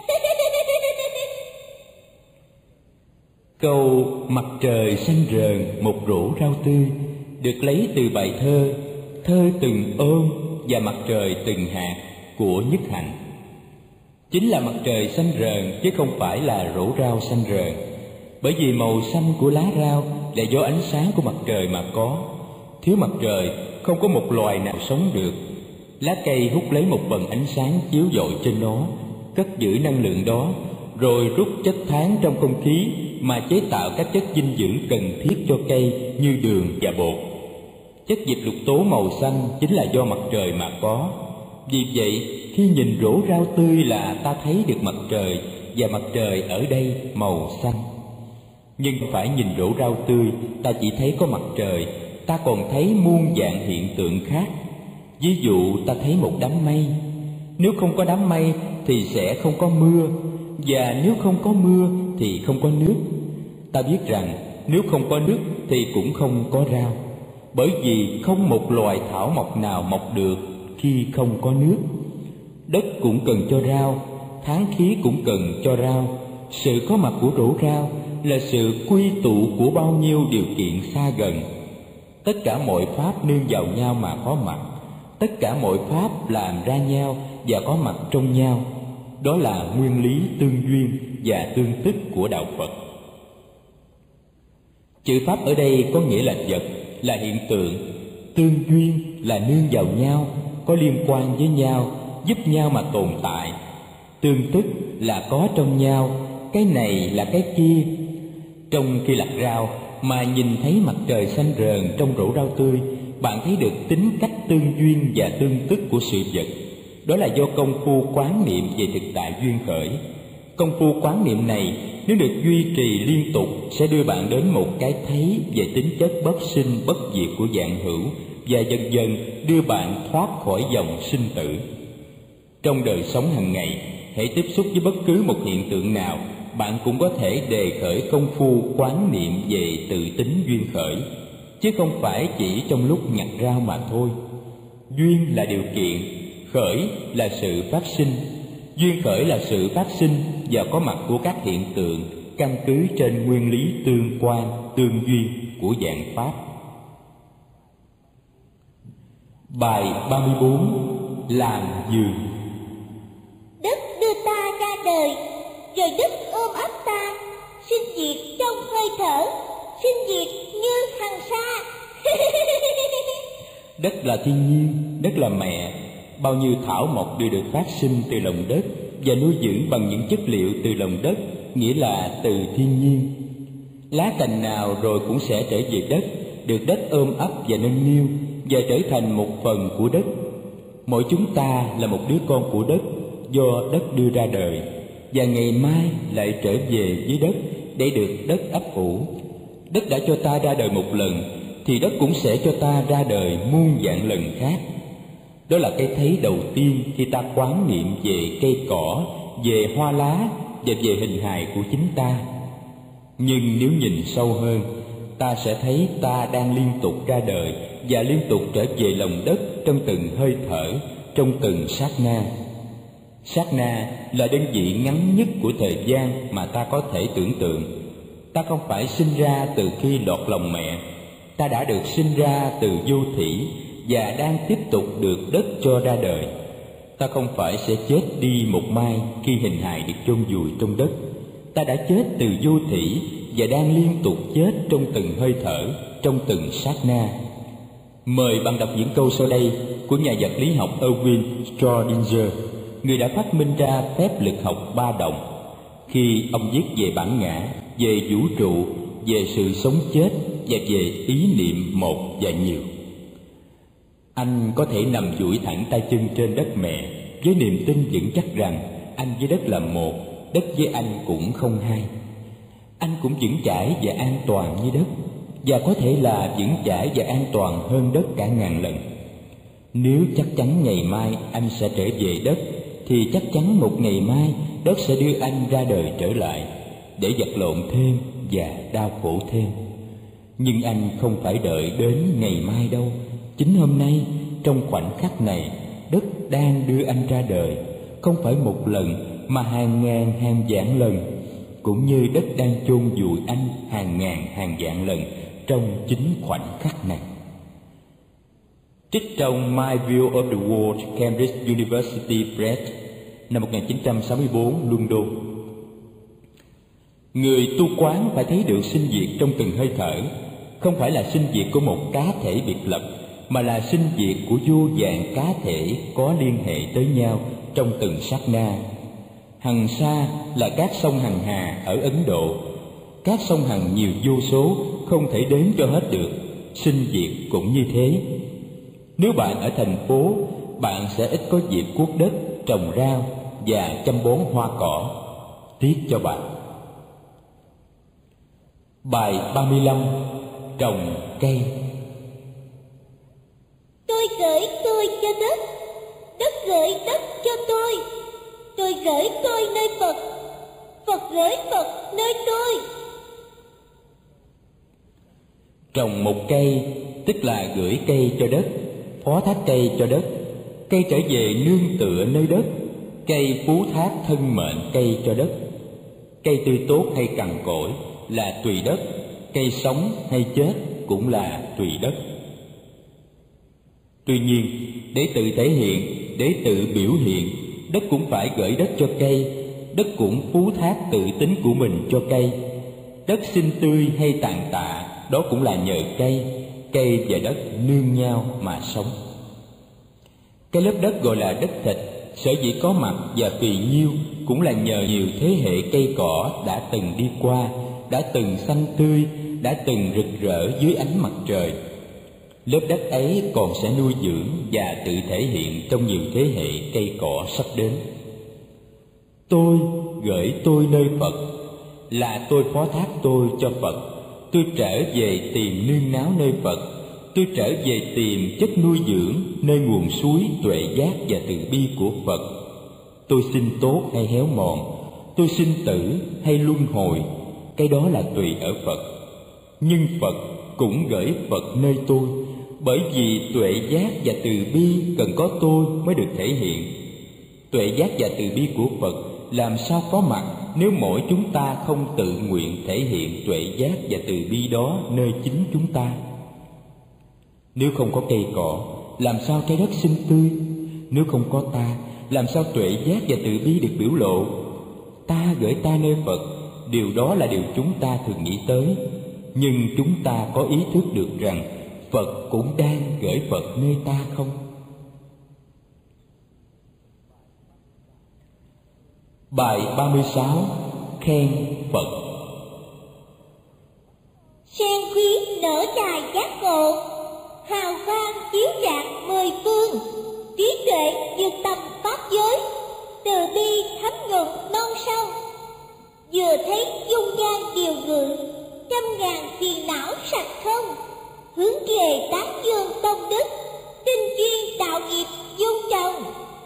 Câu mặt trời xanh rờn một rổ rau tươi được lấy từ bài thơ Thơ từng ôm và mặt trời từng hạt của Nhất Hạnh. Chính là mặt trời xanh rờn chứ không phải là rổ rau xanh rờn, bởi vì màu xanh của lá rau là do ánh sáng của mặt trời mà có. Thiếu mặt trời không có một loài nào sống được. Lá cây hút lấy một phần ánh sáng chiếu rọi trên nó, cất giữ năng lượng đó, rồi rút chất than trong không khí mà chế tạo các chất dinh dưỡng cần thiết cho cây như đường và bột. Chất diệp lục tố màu xanh chính là do mặt trời mà có. Vì vậy, khi nhìn rổ rau tươi là ta thấy được mặt trời, và mặt trời ở đây màu xanh. Nhưng phải nhìn rổ rau tươi, ta chỉ thấy có mặt trời, ta còn thấy muôn vạn hiện tượng khác. Ví dụ ta thấy một đám mây. Nếu không có đám mây thì sẽ không có mưa, và nếu không có mưa thì không có nước. Ta biết rằng nếu không có nước thì cũng không có rau, bởi vì không một loài thảo mộc nào mọc được khi không có nước. Đất cũng cần cho rau, tháng khí cũng cần cho rau. Sự có mặt của rổ rau là sự quy tụ của bao nhiêu điều kiện xa gần. Tất cả mọi pháp nương vào nhau mà có mặt. Tất cả mọi pháp làm ra nhau và có mặt trong nhau. Đó là nguyên lý tương duyên và tương tức của đạo Phật. Chữ pháp ở đây có nghĩa là vật, là hiện tượng. Tương duyên là nương vào nhau, có liên quan với nhau, giúp nhau mà tồn tại. Tương tức là có trong nhau, cái này là cái kia. Trong khi lặt rau mà nhìn thấy mặt trời xanh rờn trong rổ rau tươi, bạn thấy được tính cách tương duyên và tương tức của sự vật. Đó là do công phu quán niệm về thực tại duyên khởi. Công phu quán niệm này nếu được duy trì liên tục sẽ đưa bạn đến một cái thấy về tính chất bất sinh bất diệt của vạn hữu, và dần dần đưa bạn thoát khỏi dòng sinh tử. Trong đời sống hàng ngày, hễ tiếp xúc với bất cứ một hiện tượng nào, bạn cũng có thể đề khởi công phu quán niệm về tự tính duyên khởi, chứ không phải chỉ trong lúc nhặt rau mà thôi. Duyên là điều kiện, khởi là sự phát sinh. Duyên khởi là sự phát sinh và có mặt của các hiện tượng căn cứ trên nguyên lý tương quan, tương duyên của vạn pháp. Bài 34. Làm giường. Đất đưa ta ra đời, rồi đất ôm ấp ta, sinh diệt trong hơi thở, sinh diệt như hằng sa. Đất là thiên nhiên, đất là mẹ. Bao nhiêu thảo mộc đều được phát sinh từ lòng đất và nuôi dưỡng bằng những chất liệu từ lòng đất, nghĩa là từ thiên nhiên. Lá cành nào rồi cũng sẽ trở về đất, được đất ôm ấp và nâng niu, và trở thành một phần của đất. Mỗi chúng ta là một đứa con của đất, do đất đưa ra đời, và ngày mai lại trở về với đất để được đất ấp ủ. Đất đã cho ta ra đời một lần, thì đất cũng sẽ cho ta ra đời muôn vạn lần khác. Đó là cái thấy đầu tiên khi ta quán niệm về cây cỏ, về hoa lá và về hình hài của chính ta. Nhưng nếu nhìn sâu hơn, ta sẽ thấy ta đang liên tục ra đời và liên tục trở về lòng đất trong từng hơi thở, trong từng sát na. Sát na là đơn vị ngắn nhất của thời gian mà ta có thể tưởng tượng. Ta không phải sinh ra từ khi lọt lòng mẹ. Ta đã được sinh ra từ vô thủy và đang tiếp tục được đất cho ra đời. Ta không phải sẽ chết đi một mai khi hình hài được chôn vùi trong đất. Ta đã chết từ vô thủy và đang liên tục chết trong từng hơi thở, trong từng sát na. Mời bạn đọc những câu sau đây của nhà vật lý học Erwin Schrödinger, người đã phát minh ra phép lực học ba động, khi ông viết về bản ngã, về vũ trụ, về sự sống chết và về ý niệm một và nhiều. Anh có thể nằm duỗi thẳng tay chân trên đất mẹ với niềm tin vững chắc rằng anh với đất là một, đất với anh cũng không hai. Anh cũng vững chãi và an toàn như đất, và có thể là vững chãi và an toàn hơn đất cả ngàn lần. Nếu chắc chắn ngày mai anh sẽ trở về đất, thì chắc chắn một ngày mai đất sẽ đưa anh ra đời trở lại, để vật lộn thêm và đau khổ thêm. Nhưng anh không phải đợi đến ngày mai đâu. Chính hôm nay, trong khoảnh khắc này, đất đang đưa anh ra đời, không phải một lần mà hàng ngàn hàng vạn lần, cũng như đất đang chôn vùi anh hàng ngàn hàng vạn lần trong chính khoảnh khắc này. Trích trong My View of the World, Cambridge University Press, năm 1964, London. Người tu quán phải thấy được sinh diệt trong từng hơi thở, không phải là sinh diệt của một cá thể biệt lập, mà là sinh diệt của vô vàn cá thể có liên hệ tới nhau trong từng sát na. Hằng sa là các sông Hằng Hà ở Ấn Độ. Các sông Hằng nhiều vô số, không thể đếm cho hết được. Sinh diệt cũng như thế. Nếu bạn ở thành phố, bạn sẽ ít có dịp cuốc đất, trồng rau và chăm bón hoa cỏ. Tiếc cho bạn. Bài 35. Trồng cây. Tôi gửi tôi cho đất, đất gửi đất cho tôi gửi tôi nơi Phật, Phật gửi Phật nơi tôi. Trồng một cây tức là gửi cây cho đất, phó thác cây cho đất. Cây trở về nương tựa nơi đất, cây phú thác thân mệnh cây cho đất. Cây tươi tốt hay cằn cỗi là tùy đất, cây sống hay chết cũng là tùy đất. Tuy nhiên, để tự thể hiện, để tự biểu hiện, đất cũng phải gửi đất cho cây, đất cũng phú thác tự tính của mình cho cây. Đất xinh tươi hay tàn tạ, đó cũng là nhờ cây, cây và đất nương nhau mà sống. Cái lớp đất gọi là đất thịt, sở dĩ có mặt và phì nhiêu cũng là nhờ nhiều thế hệ cây cỏ đã từng đi qua, đã từng xanh tươi, đã từng rực rỡ dưới ánh mặt trời. Lớp đất ấy còn sẽ nuôi dưỡng và tự thể hiện trong nhiều thế hệ cây cỏ sắp đến. Tôi gửi tôi nơi Phật, là tôi phó thác tôi cho Phật. Tôi trở về tìm nương náu nơi Phật. Tôi trở về tìm chất nuôi dưỡng nơi nguồn suối tuệ giác và từ bi của Phật. Tôi sinh tốt hay héo mòn, tôi sinh tử hay luân hồi, cái đó là tùy ở Phật. Nhưng Phật cũng gửi Phật nơi tôi, bởi vì tuệ giác và từ bi cần có tôi mới được thể hiện. Tuệ giác và từ bi của Phật làm sao có mặt nếu mỗi chúng ta không tự nguyện thể hiện tuệ giác và từ bi đó nơi chính chúng ta? Nếu không có cây cỏ, làm sao trái đất xinh tươi? Nếu không có ta, làm sao tuệ giác và từ bi được biểu lộ? Ta gửi ta nơi Phật, điều đó là điều chúng ta thường nghĩ tới. Nhưng chúng ta có ý thức được rằng Phật cũng đang gửi Phật nơi ta không? Bài 36. Khen Phật. Sen quý nở đài giác ngộ, hào quang chiếu rạng mười phương, trí tuệ vượt tầm pháp giới, từ bi thấm nhuận non sâu. Vừa thấy dung nhan điều ngự, trăm ngàn phiền não sạch không, hướng về tán dương tông đức, tinh chuyên đạo nghiệp dung trồng.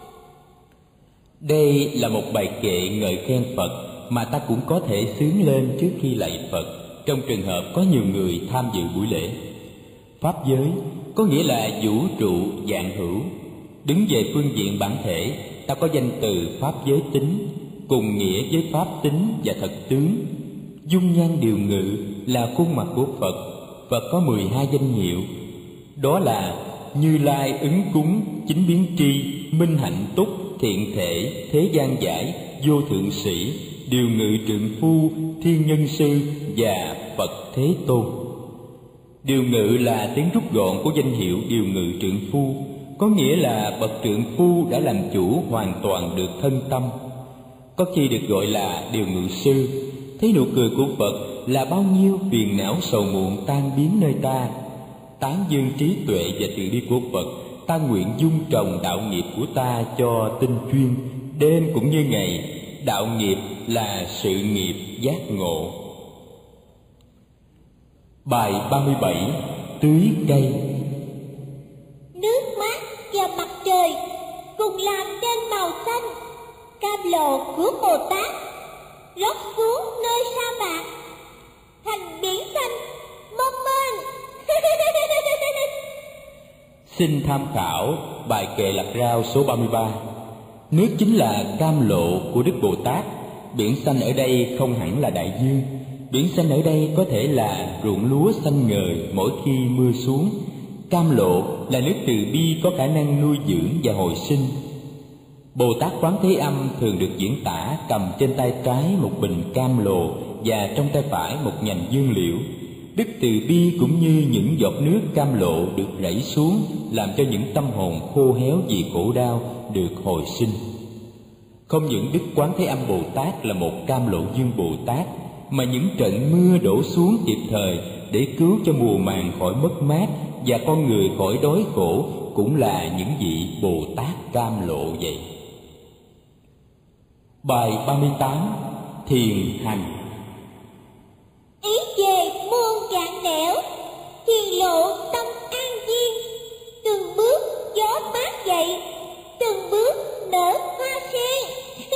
Đây là một bài kệ ngợi khen Phật mà ta cũng có thể xướng lên trước khi lạy Phật, trong trường hợp có nhiều người tham dự buổi lễ. Pháp giới có nghĩa là vũ trụ vạn hữu. Đứng về phương diện bản thể, ta có danh từ pháp giới tính, cùng nghĩa với pháp tính và thật tướng. Dung nhan điều ngự là khuôn mặt của Phật. Phật có 12 danh hiệu, đó là Như Lai ứng cúng, chính biến tri, minh hạnh túc, thiện thể, thế gian giải, vô thượng sĩ, điều ngự trượng phu, thiên nhân sư và Phật Thế Tôn. Điều ngự là tiếng rút gọn của danh hiệu điều ngự trượng phu, có nghĩa là bậc trượng phu đã làm chủ hoàn toàn được thân tâm. Có khi được gọi là điều ngự sư. Thấy nụ cười của Phật là bao nhiêu phiền não sầu muộn tan biến nơi ta. Tán dương trí tuệ và từ bi của Phật ta nguyện dung trồng đạo nghiệp của ta cho tinh chuyên, đêm cũng như ngày. Đạo nghiệp là sự nghiệp giác ngộ. Bài 37. Tưới cây. Nước mát và mặt trời cùng làm nên màu xanh. Cam lộ của Bồ Tát rót xuống nơi sa mạc, thành biển xanh mong manh. Xin tham khảo bài kệ Lạc Rao số 33. Nước chính là cam lộ của Đức Bồ Tát. Biển xanh ở đây không hẳn là đại dương. Biển xanh ở đây có thể là ruộng lúa xanh ngời mỗi khi mưa xuống. Cam lộ là nước từ bi có khả năng nuôi dưỡng và hồi sinh. Bồ Tát Quán Thế Âm thường được diễn tả cầm trên tay trái một bình cam lộ và trong tay phải một nhành dương liễu. Đức từ bi cũng như những giọt nước cam lộ được rảy xuống, làm cho những tâm hồn khô héo vì khổ đau được hồi sinh. Không những Đức Quán Thế Âm Bồ Tát là một cam lộ dương Bồ Tát, mà những trận mưa đổ xuống kịp thời để cứu cho mùa màng khỏi mất mát và con người khỏi đói khổ cũng là những vị Bồ Tát cam lộ vậy. Bài 38. Thiền hành. Ý về muôn vạn nẻo, thiền lộ tâm an nhiên. Từng bước gió mát dậy, từng bước nở hoa sen.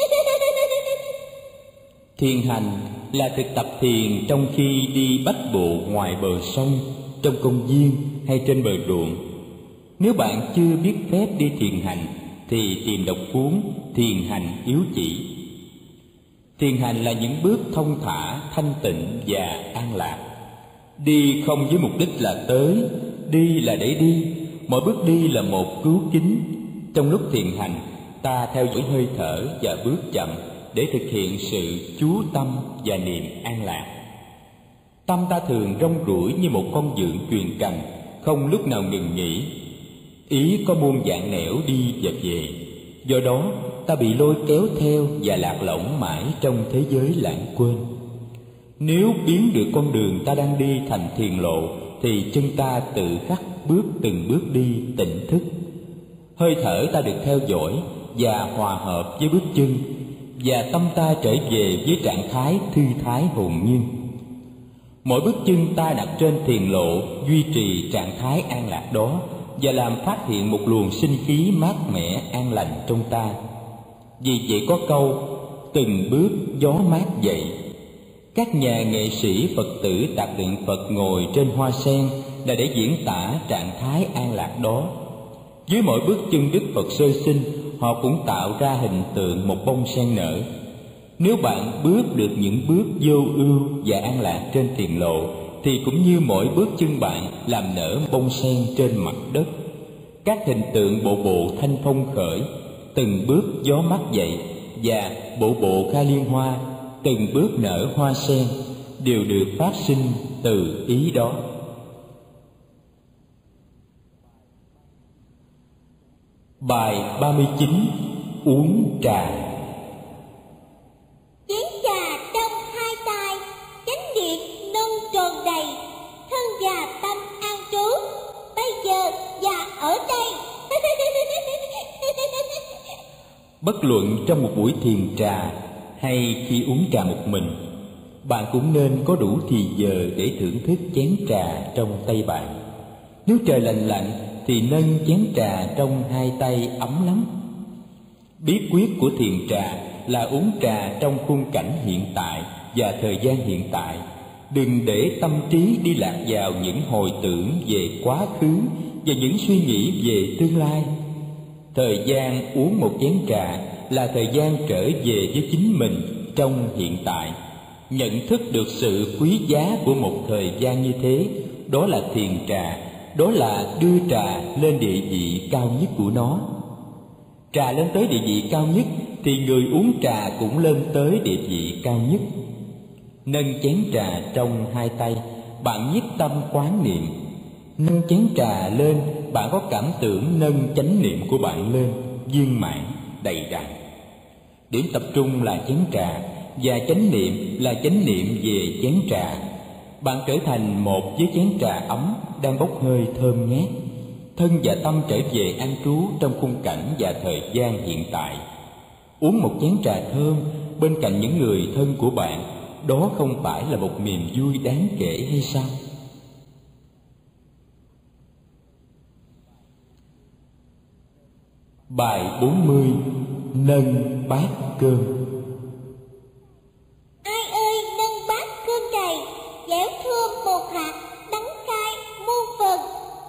Thiền hành là thực tập thiền trong khi đi bách bộ ngoài bờ sông, trong công viên hay trên bờ ruộng. Nếu bạn chưa biết phép đi thiền hành thì tìm đọc cuốn Thiền hành yếu chỉ. Thiền hành là những bước thông thả, thanh tịnh và an lạc. Đi không với mục đích là tới, đi là để đi. Mỗi bước đi là một cứu kính. Trong lúc thiền hành, ta theo dõi hơi thở và bước chậm để thực hiện sự chú tâm và niềm an lạc. Tâm ta thường rong ruổi như một con dượng chuyền cành, không lúc nào ngừng nghỉ. Ý có muôn vạn nẻo đi và về. Do đó, ta bị lôi kéo theo và lạc lõng mãi trong thế giới lãng quên. Nếu biến được con đường ta đang đi thành thiền lộ, thì chân ta tự khắc bước từng bước đi tỉnh thức. Hơi thở ta được theo dõi và hòa hợp với bước chân, và tâm ta trở về với trạng thái thư thái hồn nhiên. Mỗi bước chân ta đặt trên thiền lộ duy trì trạng thái an lạc đó và làm phát hiện một luồng sinh khí mát mẻ an lành trong ta. Vì vậy có câu từng bước gió mát dậy. Các nhà nghệ sĩ Phật tử tạc tượng Phật ngồi trên hoa sen là để diễn tả trạng thái an lạc đó. Dưới mỗi bước chân Đức Phật sơ sinh, họ cũng tạo ra hình tượng một bông sen nở. Nếu bạn bước được những bước vô ưu và an lạc trên thiền lộ, thì cũng như mỗi bước chân bạn làm nở bông sen trên mặt đất. Các hình tượng bộ bộ thanh phong khởi, từng bước gió mát dậy, và bộ bộ khai liên hoa, từng bước nở hoa sen, đều được phát sinh từ ý đó. Bài 39. Uống trà. Chén trà trong hai tay, chánh điện nâng tròn đầy, thân và tâm an trú, bây giờ và ở đây. Bất luận trong một buổi thiền trà hay khi uống trà một mình, bạn cũng nên có đủ thì giờ để thưởng thức chén trà trong tay bạn. Nếu trời lạnh lạnh thì nâng chén trà trong hai tay ấm lắm. Bí quyết của thiền trà là uống trà trong khung cảnh hiện tại và thời gian hiện tại. Đừng để tâm trí đi lạc vào những hồi tưởng về quá khứ và những suy nghĩ về tương lai. Thời gian uống một chén trà là thời gian trở về với chính mình trong hiện tại. Nhận thức được sự quý giá của một thời gian như thế, đó là thiền trà, đó là đưa trà lên địa vị cao nhất của nó. Trà lên tới địa vị cao nhất thì người uống trà cũng lên tới địa vị cao nhất. Nâng chén trà trong hai tay, bạn nhiếp tâm quán niệm. Nâng chén trà lên, bạn có cảm tưởng nâng chánh niệm của bạn lên viên mãn đầy đặn. Điểm tập trung là chén trà, và chánh niệm là chánh niệm về chén trà. Bạn trở thành một với chén trà ấm đang bốc hơi thơm ngát. thân và tâm trở về an trú trong khung cảnh và thời gian hiện tại. Uống một chén trà thơm bên cạnh những người thân của bạn, đó không phải là một niềm vui đáng kể hay sao? Bài 40. Nâng bát cơm. Ai ơi nâng bát cơm đầy, dẻo thơm một hạt, đắng cay muôn phần.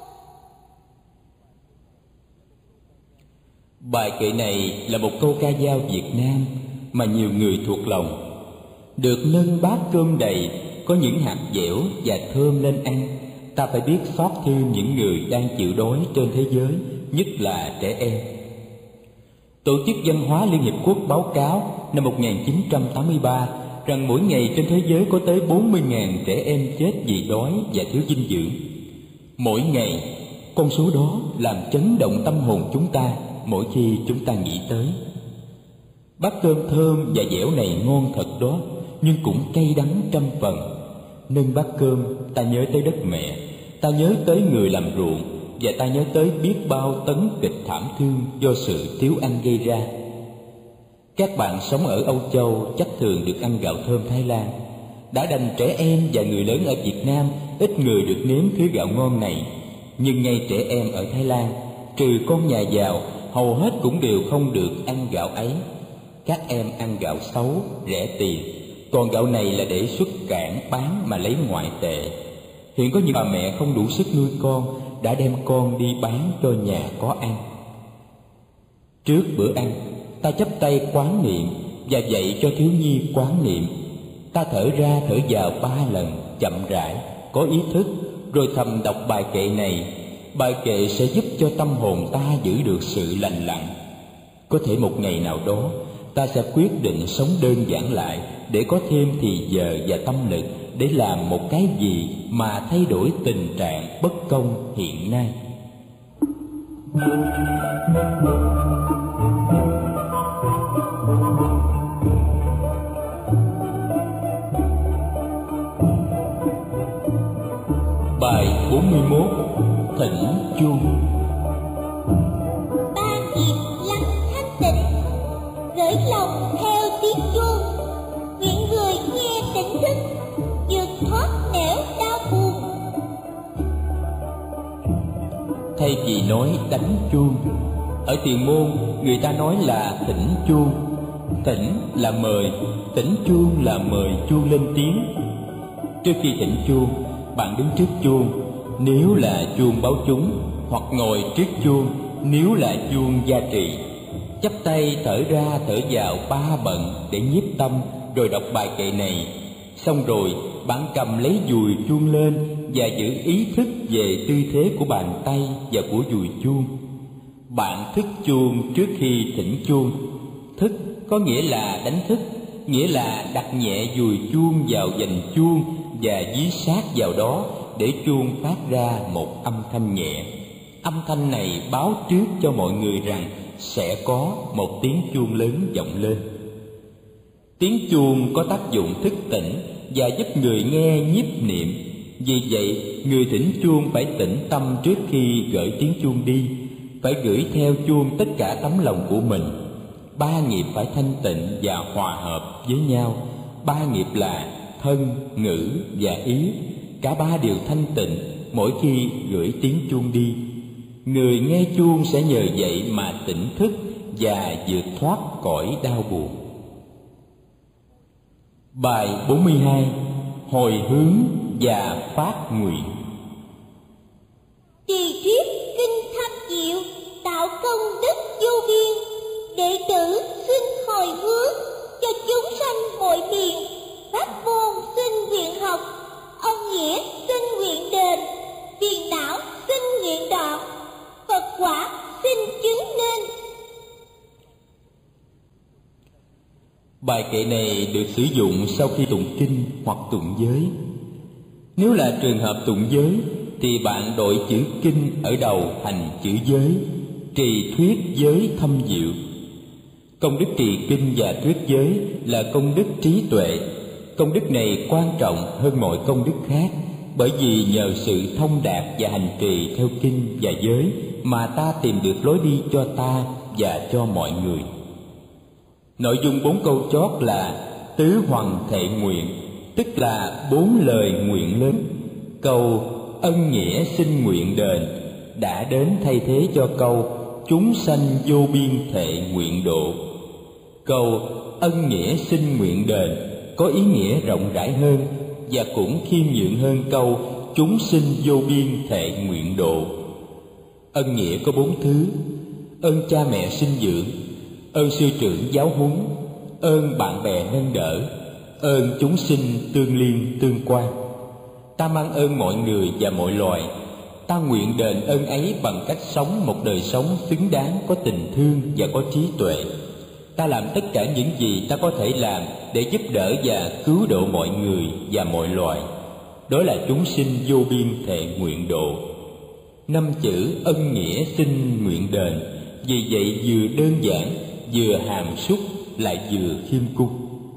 Bài kệ này là một câu ca dao Việt Nam mà nhiều người thuộc lòng. Được nâng bát cơm đầy, có những hạt dẻo và thơm lên ăn, ta phải biết xót thương những người đang chịu đói trên thế giới, nhất là trẻ em. Tổ chức Văn hóa Liên Hiệp Quốc báo cáo năm 1983 rằng mỗi ngày trên thế giới có tới 40.000 trẻ em chết vì đói và thiếu dinh dưỡng. Mỗi ngày, con số đó làm chấn động tâm hồn chúng ta mỗi khi chúng ta nghĩ tới. Bát cơm thơm và dẻo này ngon thật đó, nhưng cũng cay đắng trăm phần. Nâng bát cơm, ta nhớ tới đất mẹ, ta nhớ tới người làm ruộng, và ta nhớ tới biết bao tấn kịch thảm thương do sự thiếu ăn gây ra. Các bạn sống ở Âu Châu chắc thường được ăn gạo thơm Thái Lan. Đã đành trẻ em và người lớn ở Việt Nam ít người được nếm thứ gạo ngon này. Nhưng ngay trẻ em ở Thái Lan, trừ con nhà giàu, hầu hết cũng đều không được ăn gạo ấy. Các em ăn gạo xấu, rẻ tiền, còn gạo này là để xuất cảng bán mà lấy ngoại tệ. Hiện có những bà mẹ không đủ sức nuôi con, đã đem con đi bán cho nhà có ăn. Trước bữa ăn, ta chắp tay quán niệm và dạy cho thiếu nhi quán niệm. Ta thở ra thở vào 3 lần, chậm rãi, có ý thức, rồi thầm đọc bài kệ này. Bài kệ sẽ giúp cho tâm hồn ta giữ được sự lành lặn. Có thể một ngày nào đó, ta sẽ quyết định sống đơn giản lại để có thêm thì giờ và tâm lực để làm một cái gì mà thay đổi tình trạng bất công hiện nay. Bài 41. Thỉnh chuông. Ba nhịp lắng thanh tịnh, gửi lòng theo tiếng chuông, nguyện người nghe tỉnh thức, vượt thoát nẻo đau buồn. Thay vì nói đánh chuông, ở Tiền Môn người ta nói là thỉnh chuông. Thỉnh là mời, thỉnh chuông là mời chuông lên tiếng. Trước khi thỉnh chuông, bạn đứng trước chuông nếu là chuông báo chúng, hoặc ngồi trước chuông nếu là chuông gia trì. Chắp tay thở ra thở vào 3 bận để nhiếp tâm, rồi đọc bài kệ này. Xong rồi bạn cầm lấy dùi chuông lên và giữ ý thức về tư thế của bàn tay và của dùi chuông. Bạn thức chuông trước khi thỉnh chuông. Thức có nghĩa là đánh thức, nghĩa là đặt nhẹ dùi chuông vào vành chuông và dí sát vào đó để chuông phát ra một âm thanh nhẹ. Âm thanh này báo trước cho mọi người rằng sẽ có một tiếng chuông lớn vọng lên. Tiếng chuông có tác dụng thức tỉnh và giúp người nghe nhiếp niệm. Vì vậy, người thỉnh chuông phải tĩnh tâm trước khi gửi tiếng chuông đi, phải gửi theo chuông tất cả tấm lòng của mình. 3 nghiệp phải thanh tịnh và hòa hợp với nhau. 3 nghiệp là thân, ngữ và ý. Cả 3 đều thanh tịnh mỗi khi gửi tiếng chuông đi. Người nghe chuông sẽ nhờ vậy mà tỉnh thức và vượt thoát cõi đau buồn. Bài 42. Hồi hướng và phát nguyện. Trì thuyết kinh thâm diệu, tạo công đức vô biên. Đệ tử xin hồi hướng cho chúng sanh mọi miền. Pháp môn xin nguyện học, ông nghĩa xin nguyện đền. Phiền não xin nguyện đoạn, Phật quả xin chứng nên. Bài kệ này được sử dụng sau khi tụng kinh hoặc tụng giới. Nếu là trường hợp tụng giới thì bạn đội chữ kinh ở đầu thành chữ giới, trì thuyết giới thâm diệu. Công đức trì kinh và thuyết giới là công đức trí tuệ. Công đức này quan trọng hơn mọi công đức khác bởi vì nhờ sự thông đạt và hành trì theo kinh và giới mà ta tìm được lối đi cho ta và cho mọi người. Nội dung 4 câu chót là tứ hoằng thệ nguyện, tức là 4 lời nguyện lớn. Câu ân nghĩa xin nguyện đền đã đến thay thế cho câu chúng sanh vô biên thệ nguyện độ. Câu ân nghĩa xin nguyện đền có ý nghĩa rộng rãi hơn và cũng khiêm nhượng hơn câu chúng sinh vô biên thệ nguyện độ. Ân nghĩa có 4 thứ: ơn cha mẹ sinh dưỡng, ơn sư trưởng giáo huấn, ơn bạn bè nâng đỡ, ơn chúng sinh tương liên tương quan. Ta mang ơn mọi người và mọi loài. Ta nguyện đền ơn ấy bằng cách sống một đời sống xứng đáng, có tình thương và có trí tuệ. Ta làm tất cả những gì ta có thể làm để giúp đỡ và cứu độ mọi người và mọi loài. Đó là chúng sinh vô biên thệ nguyện độ. 5 chữ ân nghĩa xin nguyện đền, vì vậy vừa đơn giản, vừa hàm súc, lại vừa khiêm cung.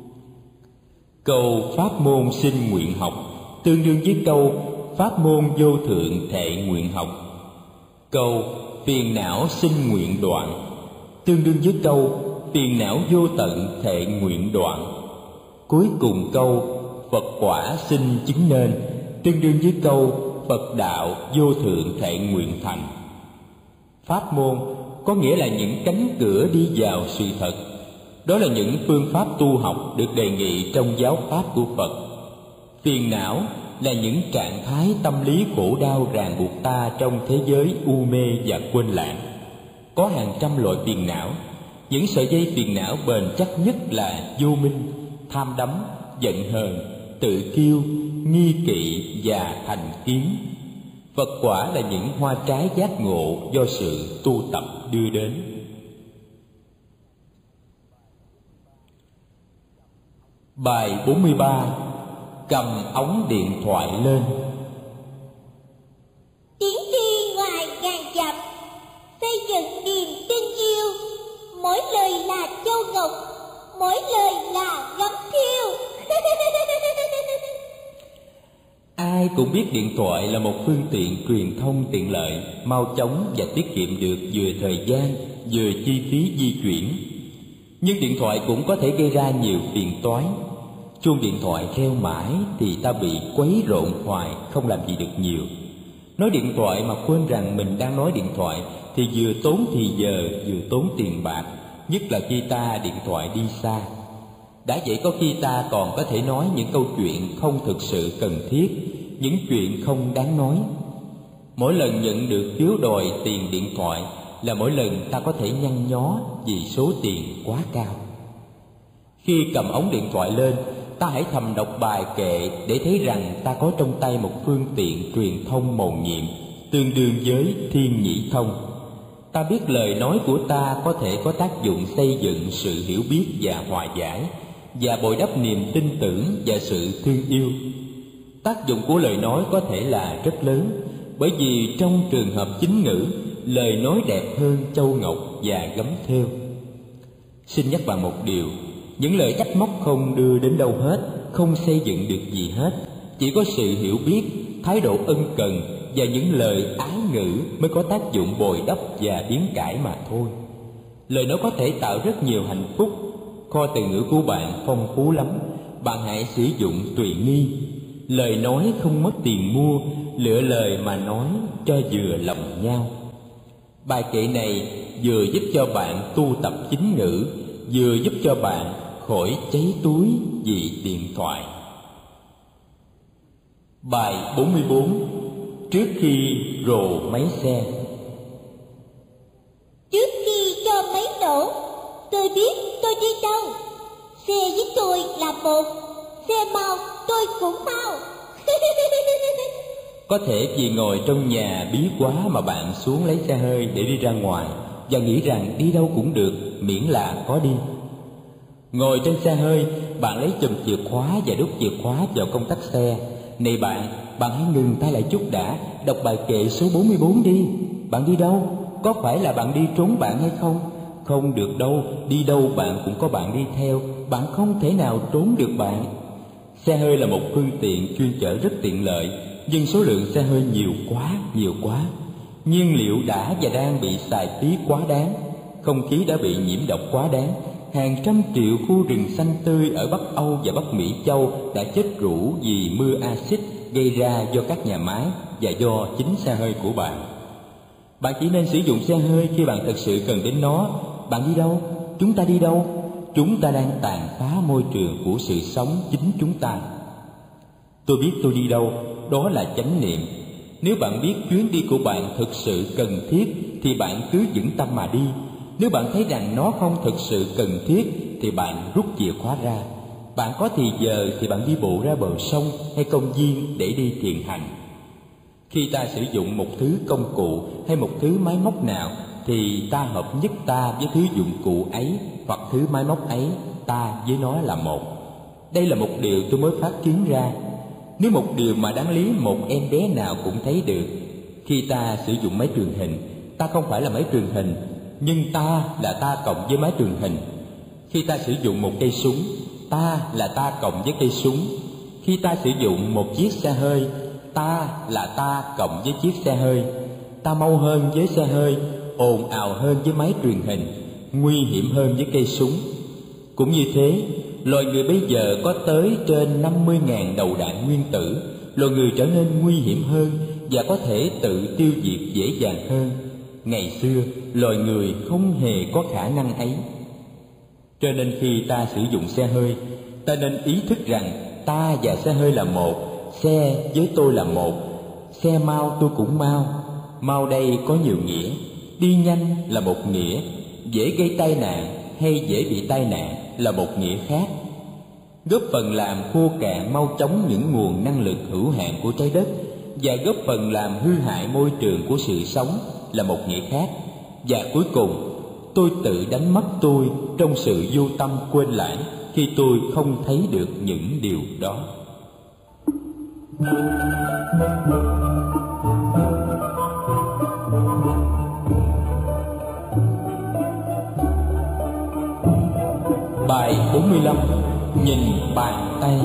Câu pháp môn xin nguyện học tương đương với câu pháp môn vô thượng thệ nguyện học. Câu phiền não xin nguyện đoạn tương đương với câu phiền não vô tận thệ nguyện đoạn. Cuối cùng câu Phật quả xin chứng nên tương đương với câu Phật đạo vô thượng thệ nguyện thành. Pháp môn có nghĩa là những cánh cửa đi vào sự thật. Đó là những phương pháp tu học được đề nghị trong giáo pháp của Phật. Phiền não là những trạng thái tâm lý khổ đau ràng buộc ta trong thế giới u mê và quên lãng. Có hàng trăm loại phiền não. Những sợi dây phiền não bền chắc nhất là vô minh, tham đắm, giận hờn, tự kiêu, nghi kỵ và thành kiến. Phật quả là những hoa trái giác ngộ do sự tu tập đưa đến. Bài 43. Cầm ống điện thoại lên. Tiến đi ngoài ngàn dặm, xây dựng niềm tin yêu. Mỗi lời là châu ngọc, mỗi lời là gấm thiêu. Ai cũng biết điện thoại là một phương tiện truyền thông tiện lợi, mau chóng và tiết kiệm được vừa thời gian, vừa chi phí di chuyển. Nhưng điện thoại cũng có thể gây ra nhiều phiền toái. Chuông điện thoại reo mãi thì ta bị quấy rộn hoài, không làm gì được nhiều. Nói điện thoại mà quên rằng mình đang nói điện thoại thì vừa tốn thì giờ, vừa tốn tiền bạc, nhất là khi ta điện thoại đi xa. Đã vậy có khi ta còn có thể nói những câu chuyện không thực sự cần thiết, những chuyện không đáng nói. Mỗi lần nhận được phiếu đòi tiền điện thoại là mỗi lần ta có thể nhăn nhó vì số tiền quá cao. Khi cầm ống điện thoại lên, ta hãy thầm đọc bài kệ để thấy rằng ta có trong tay một phương tiện truyền thông mầu nhiệm, tương đương với thiên nhĩ thông. Ta biết lời nói của ta có thể có tác dụng xây dựng sự hiểu biết và hòa giải, và bồi đắp niềm tin tưởng và sự thương yêu. Tác dụng của lời nói có thể là rất lớn, bởi vì trong trường hợp chính ngữ, lời nói đẹp hơn châu ngọc và gấm thêu. Xin nhắc bạn một điều, những lời trách móc không đưa đến đâu hết, không xây dựng được gì hết. Chỉ có sự hiểu biết, thái độ ân cần và những lời ái ngữ mới có tác dụng bồi đắp và biến cải mà thôi. Lời nói có thể tạo rất nhiều hạnh phúc. Kho từ ngữ của bạn phong phú lắm, bạn hãy sử dụng tùy nghi. Lời nói không mất tiền mua, lựa lời mà nói cho vừa lòng nhau. Bài kệ này vừa giúp cho bạn tu tập chính ngữ, vừa giúp cho bạn khỏi cháy túi vì điện thoại. Bài 44. Trước khi rồ máy xe. Trước khi cho máy nổ, tôi biết tôi đi đâu. Xe với tôi là một, xe mau tôi cũng mau. Có thể vì ngồi trong nhà bí quá mà bạn xuống lấy xe hơi để đi ra ngoài và nghĩ rằng đi đâu cũng được miễn là có đi. Ngồi trên xe hơi, bạn lấy chùm chìa khóa và đút chìa khóa vào công tắc xe. Này bạn hãy ngừng tay lại chút đã, đọc bài kệ số 44 đi. Bạn đi đâu? Có phải là bạn đi trốn bạn hay không? Không được đâu, đi đâu bạn cũng có bạn đi theo, bạn không thể nào trốn được bạn. Xe hơi là một phương tiện chuyên chở rất tiện lợi, nhưng số lượng xe hơi nhiều quá. Nhiên liệu đã và đang bị xài phí quá đáng, không khí đã bị nhiễm độc quá đáng. Hàng trăm triệu khu rừng xanh tươi ở Bắc Âu và Bắc Mỹ Châu đã chết rũ vì mưa axit gây ra do các nhà máy và do chính xe hơi của bạn. Bạn chỉ nên sử dụng xe hơi khi bạn thật sự cần đến nó. Bạn đi đâu? Chúng ta đi đâu? Chúng ta đang tàn phá môi trường của sự sống chính chúng ta. Tôi biết tôi đi đâu, đó là chánh niệm. Nếu bạn biết chuyến đi của bạn thực sự cần thiết thì bạn cứ vững tâm mà đi. Nếu bạn thấy rằng nó không thực sự cần thiết thì bạn rút chìa khóa ra. Bạn có thì giờ thì bạn đi bộ ra bờ sông hay công viên để đi thiền hành. Khi ta sử dụng một thứ công cụ hay một thứ máy móc nào thì ta hợp nhất ta với thứ dụng cụ ấy hoặc thứ máy móc ấy, ta với nó là một. Đây là một điều tôi mới phát kiến ra. Nếu một điều mà đáng lý một em bé nào cũng thấy được, khi ta sử dụng máy truyền hình, ta không phải là máy truyền hình, nhưng ta là ta cộng với máy truyền hình. Khi ta sử dụng một cây súng, ta là ta cộng với cây súng. Khi ta sử dụng một chiếc xe hơi, ta là ta cộng với chiếc xe hơi. Ta mau hơn với xe hơi, ồn ào hơn với máy truyền hình, nguy hiểm hơn với cây súng. Cũng như thế, loài người bây giờ có tới trên 50.000 đầu đạn nguyên tử. Loài người trở nên nguy hiểm hơn và có thể tự tiêu diệt dễ dàng hơn. Ngày xưa, loài người không hề có khả năng ấy. Cho nên khi ta sử dụng xe hơi, ta nên ý thức rằng ta và xe hơi là một, xe với tôi là một. Xe mau tôi cũng mau. Mau đây có nhiều nghĩa. Đi nhanh là một nghĩa, dễ gây tai nạn hay dễ bị tai nạn là một nghĩa khác. Góp phần làm khô cạn mau chóng những nguồn năng lượng hữu hạn của trái đất và góp phần làm hư hại môi trường của sự sống là một nghĩa khác. Và cuối cùng, tôi tự đánh mất tôi trong sự vô tâm quên lãng khi tôi không thấy được những điều đó. Bài 45. Nhìn bàn tay.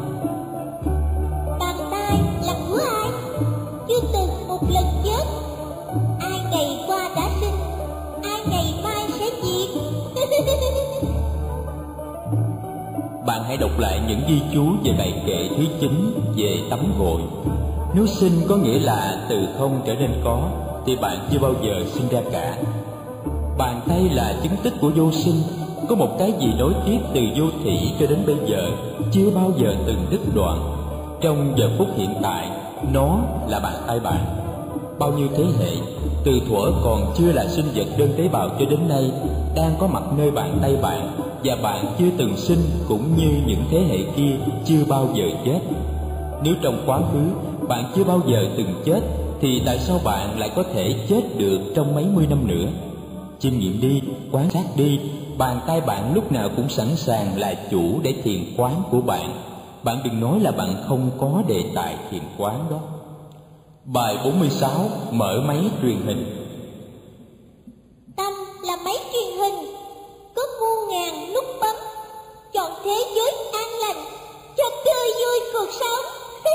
Bàn tay là của ai? Chưa từng một lần chết. Ai ngày qua đã sinh, ai ngày mai sẽ diệt. Bạn hãy đọc lại những ghi chú về bài kệ thứ 9 về tắm gội. Nếu sinh có nghĩa là từ không trở nên có, thì bạn chưa bao giờ sinh ra cả. Bàn tay là chứng tích của vô sinh. Có một cái gì nối tiếp từ vô thủy cho đến bây giờ, chưa bao giờ từng đứt đoạn. Trong giờ phút hiện tại, nó là bàn tay bạn. Bao nhiêu thế hệ, từ thuở còn chưa là sinh vật đơn tế bào cho đến nay, đang có mặt nơi bàn tay bạn, và bạn chưa từng sinh cũng như những thế hệ kia chưa bao giờ chết. Nếu trong quá khứ bạn chưa bao giờ từng chết, thì tại sao bạn lại có thể chết được trong mấy mươi năm nữa? Chiêm nghiệm đi, quan sát đi, bàn tay bạn lúc nào cũng sẵn sàng là chủ để thiền quán của bạn. Bạn đừng nói là bạn không có đề tài thiền quán đó. Bài 46. Mở máy truyền hình. Tâm là máy truyền hình, có muôn ngàn nút bấm, chọn thế giới an lành, cho tươi vui cuộc sống.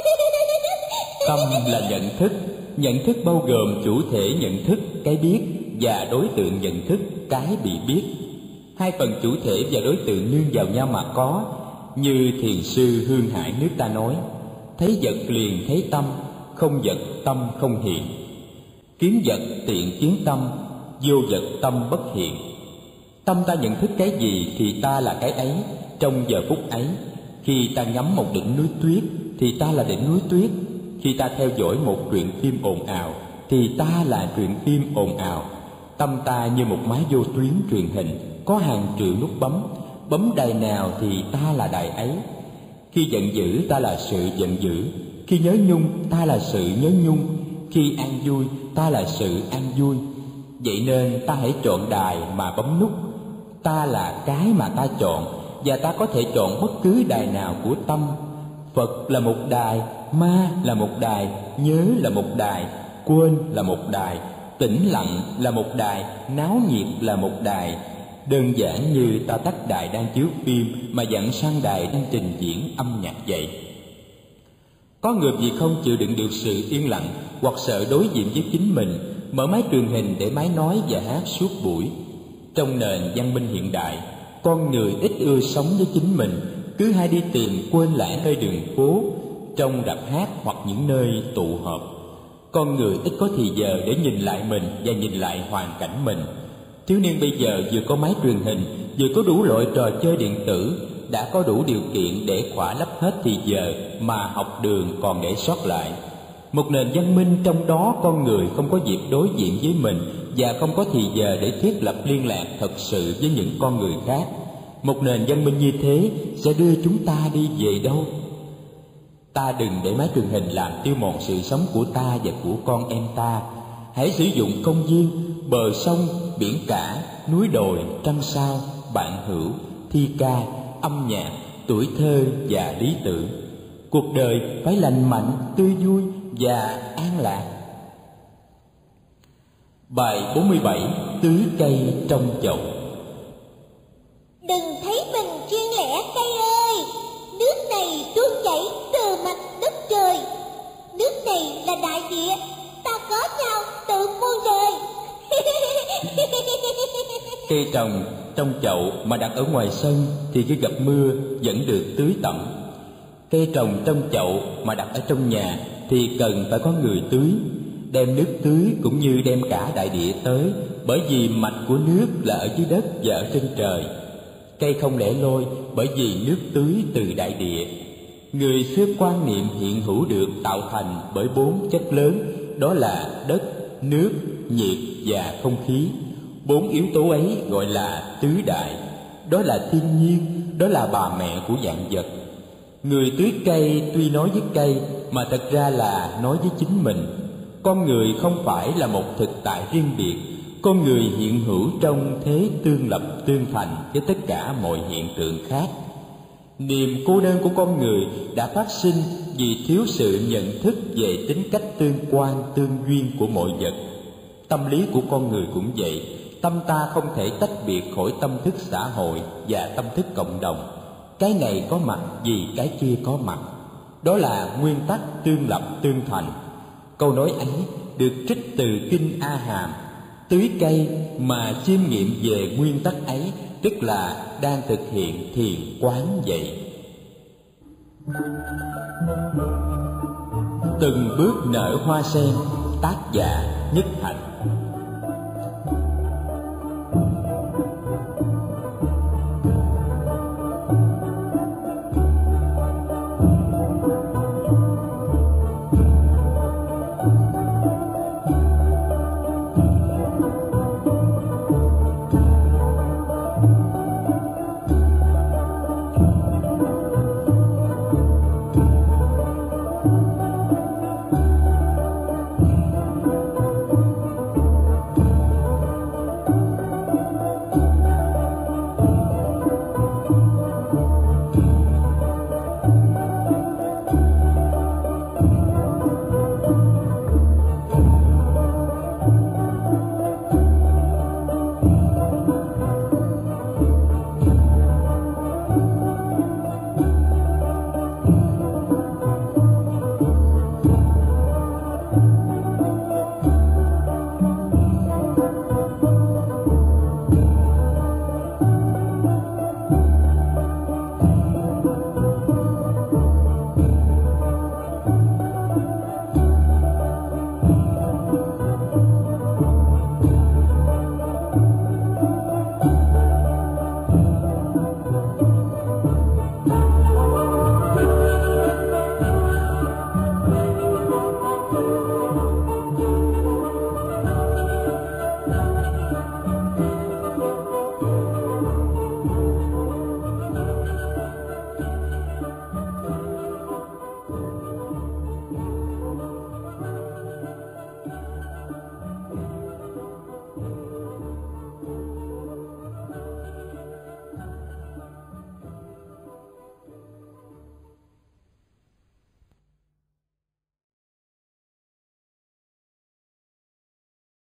Tâm là nhận thức bao gồm chủ thể nhận thức, cái biết, và đối tượng nhận thức, cái bị biết. Hai phần chủ thể và đối tượng nương vào nhau mà có. Như thiền sư Hương Hải nước ta nói, thấy vật liền thấy tâm, không vật tâm không hiện. Kiến vật tiện kiến tâm, vô vật tâm bất hiện. Tâm ta nhận thức cái gì thì ta là cái ấy trong giờ phút ấy. Khi ta ngắm một đỉnh núi tuyết thì ta là đỉnh núi tuyết. Khi ta theo dõi một truyện phim ồn ào thì ta là truyện phim ồn ào. Tâm ta như một máy vô tuyến truyền hình, có hàng triệu nút bấm. Bấm đài nào thì ta là đài ấy. Khi giận dữ ta là sự giận dữ. Khi nhớ nhung ta là sự nhớ nhung. Khi an vui ta là sự an vui. Vậy nên ta hãy chọn đài mà bấm nút. Ta là cái mà ta chọn, và ta có thể chọn bất cứ đài nào của tâm. Phật là một đài, ma là một đài, nhớ là một đài, quên là một đài, tĩnh lặng là một đài, náo nhiệt là một đài. Đơn giản như ta tắt đài đang chiếu phim mà dặn sang đài đang trình diễn âm nhạc vậy. Có người vì không chịu đựng được sự yên lặng hoặc sợ đối diện với chính mình, mở máy truyền hình để máy nói và hát suốt buổi. Trong nền văn minh hiện đại, con người ít ưa sống với chính mình, cứ hay đi tìm quên lãng nơi đường phố, trong rạp hát hoặc những nơi tụ họp. Con người ít có thì giờ để nhìn lại mình và nhìn lại hoàn cảnh mình. Thiếu niên bây giờ vừa có máy truyền hình, vừa có đủ loại trò chơi điện tử, đã có đủ điều kiện để khỏa lấp hết thì giờ mà học đường còn để sót lại. Một nền văn minh trong đó con người không có dịp đối diện với mình và không có thì giờ để thiết lập liên lạc thật sự với những con người khác. Một nền văn minh như thế sẽ đưa chúng ta đi về đâu? Ta đừng để máy truyền hình làm tiêu mòn sự sống của ta và của con em ta. Hãy sử dụng công viên, bờ sông, biển cả, núi đồi, trăng sao, bạn hữu, thi ca, âm nhạc, tuổi thơ và lý tưởng. Cuộc đời phải lành mạnh, tươi vui và an lạc. Bài 47. Tưới cây trong chậu. Đừng thấy mình riêng lẻ cây ơi, nước này tuôn chảy từ mặt đất trời. Nước này là đại địa, ta có nhau từ muôn đời. Cây trồng trong chậu mà đặt ở ngoài sân thì khi gặp mưa vẫn được tưới tẩm. Cây trồng trong chậu mà đặt ở trong nhà thì cần phải có người tưới. Đem nước tưới cũng như đem cả đại địa tới, bởi vì mạch của nước là ở dưới đất và ở trên trời. Cây không lẻ loi bởi vì nước tưới từ đại địa. Người xưa quan niệm hiện hữu được tạo thành bởi 4 chất lớn, đó là đất, nước, nhiệt và không khí. 4 yếu tố ấy gọi là tứ đại. Đó là thiên nhiên, đó là bà mẹ của vạn vật. Người tưới cây tuy nói với cây mà thật ra là nói với chính mình. Con người không phải là một thực tại riêng biệt. Con người hiện hữu trong thế tương lập tương thành với tất cả mọi hiện tượng khác. Niềm cô đơn của con người đã phát sinh vì thiếu sự nhận thức về tính cách tương quan tương duyên của mọi vật. Tâm lý của con người cũng vậy. Tâm ta không thể tách biệt khỏi tâm thức xã hội và tâm thức cộng đồng. Cái này có mặt vì cái kia có mặt. Đó là nguyên tắc tương lập tương thành. Câu nói ấy được trích từ Kinh A Hàm. Tưới cây mà chiêm nghiệm về nguyên tắc ấy, tức là đang thực hiện thiền quán vậy. Từng bước nở hoa sen. Tác giả Nhất Hạnh.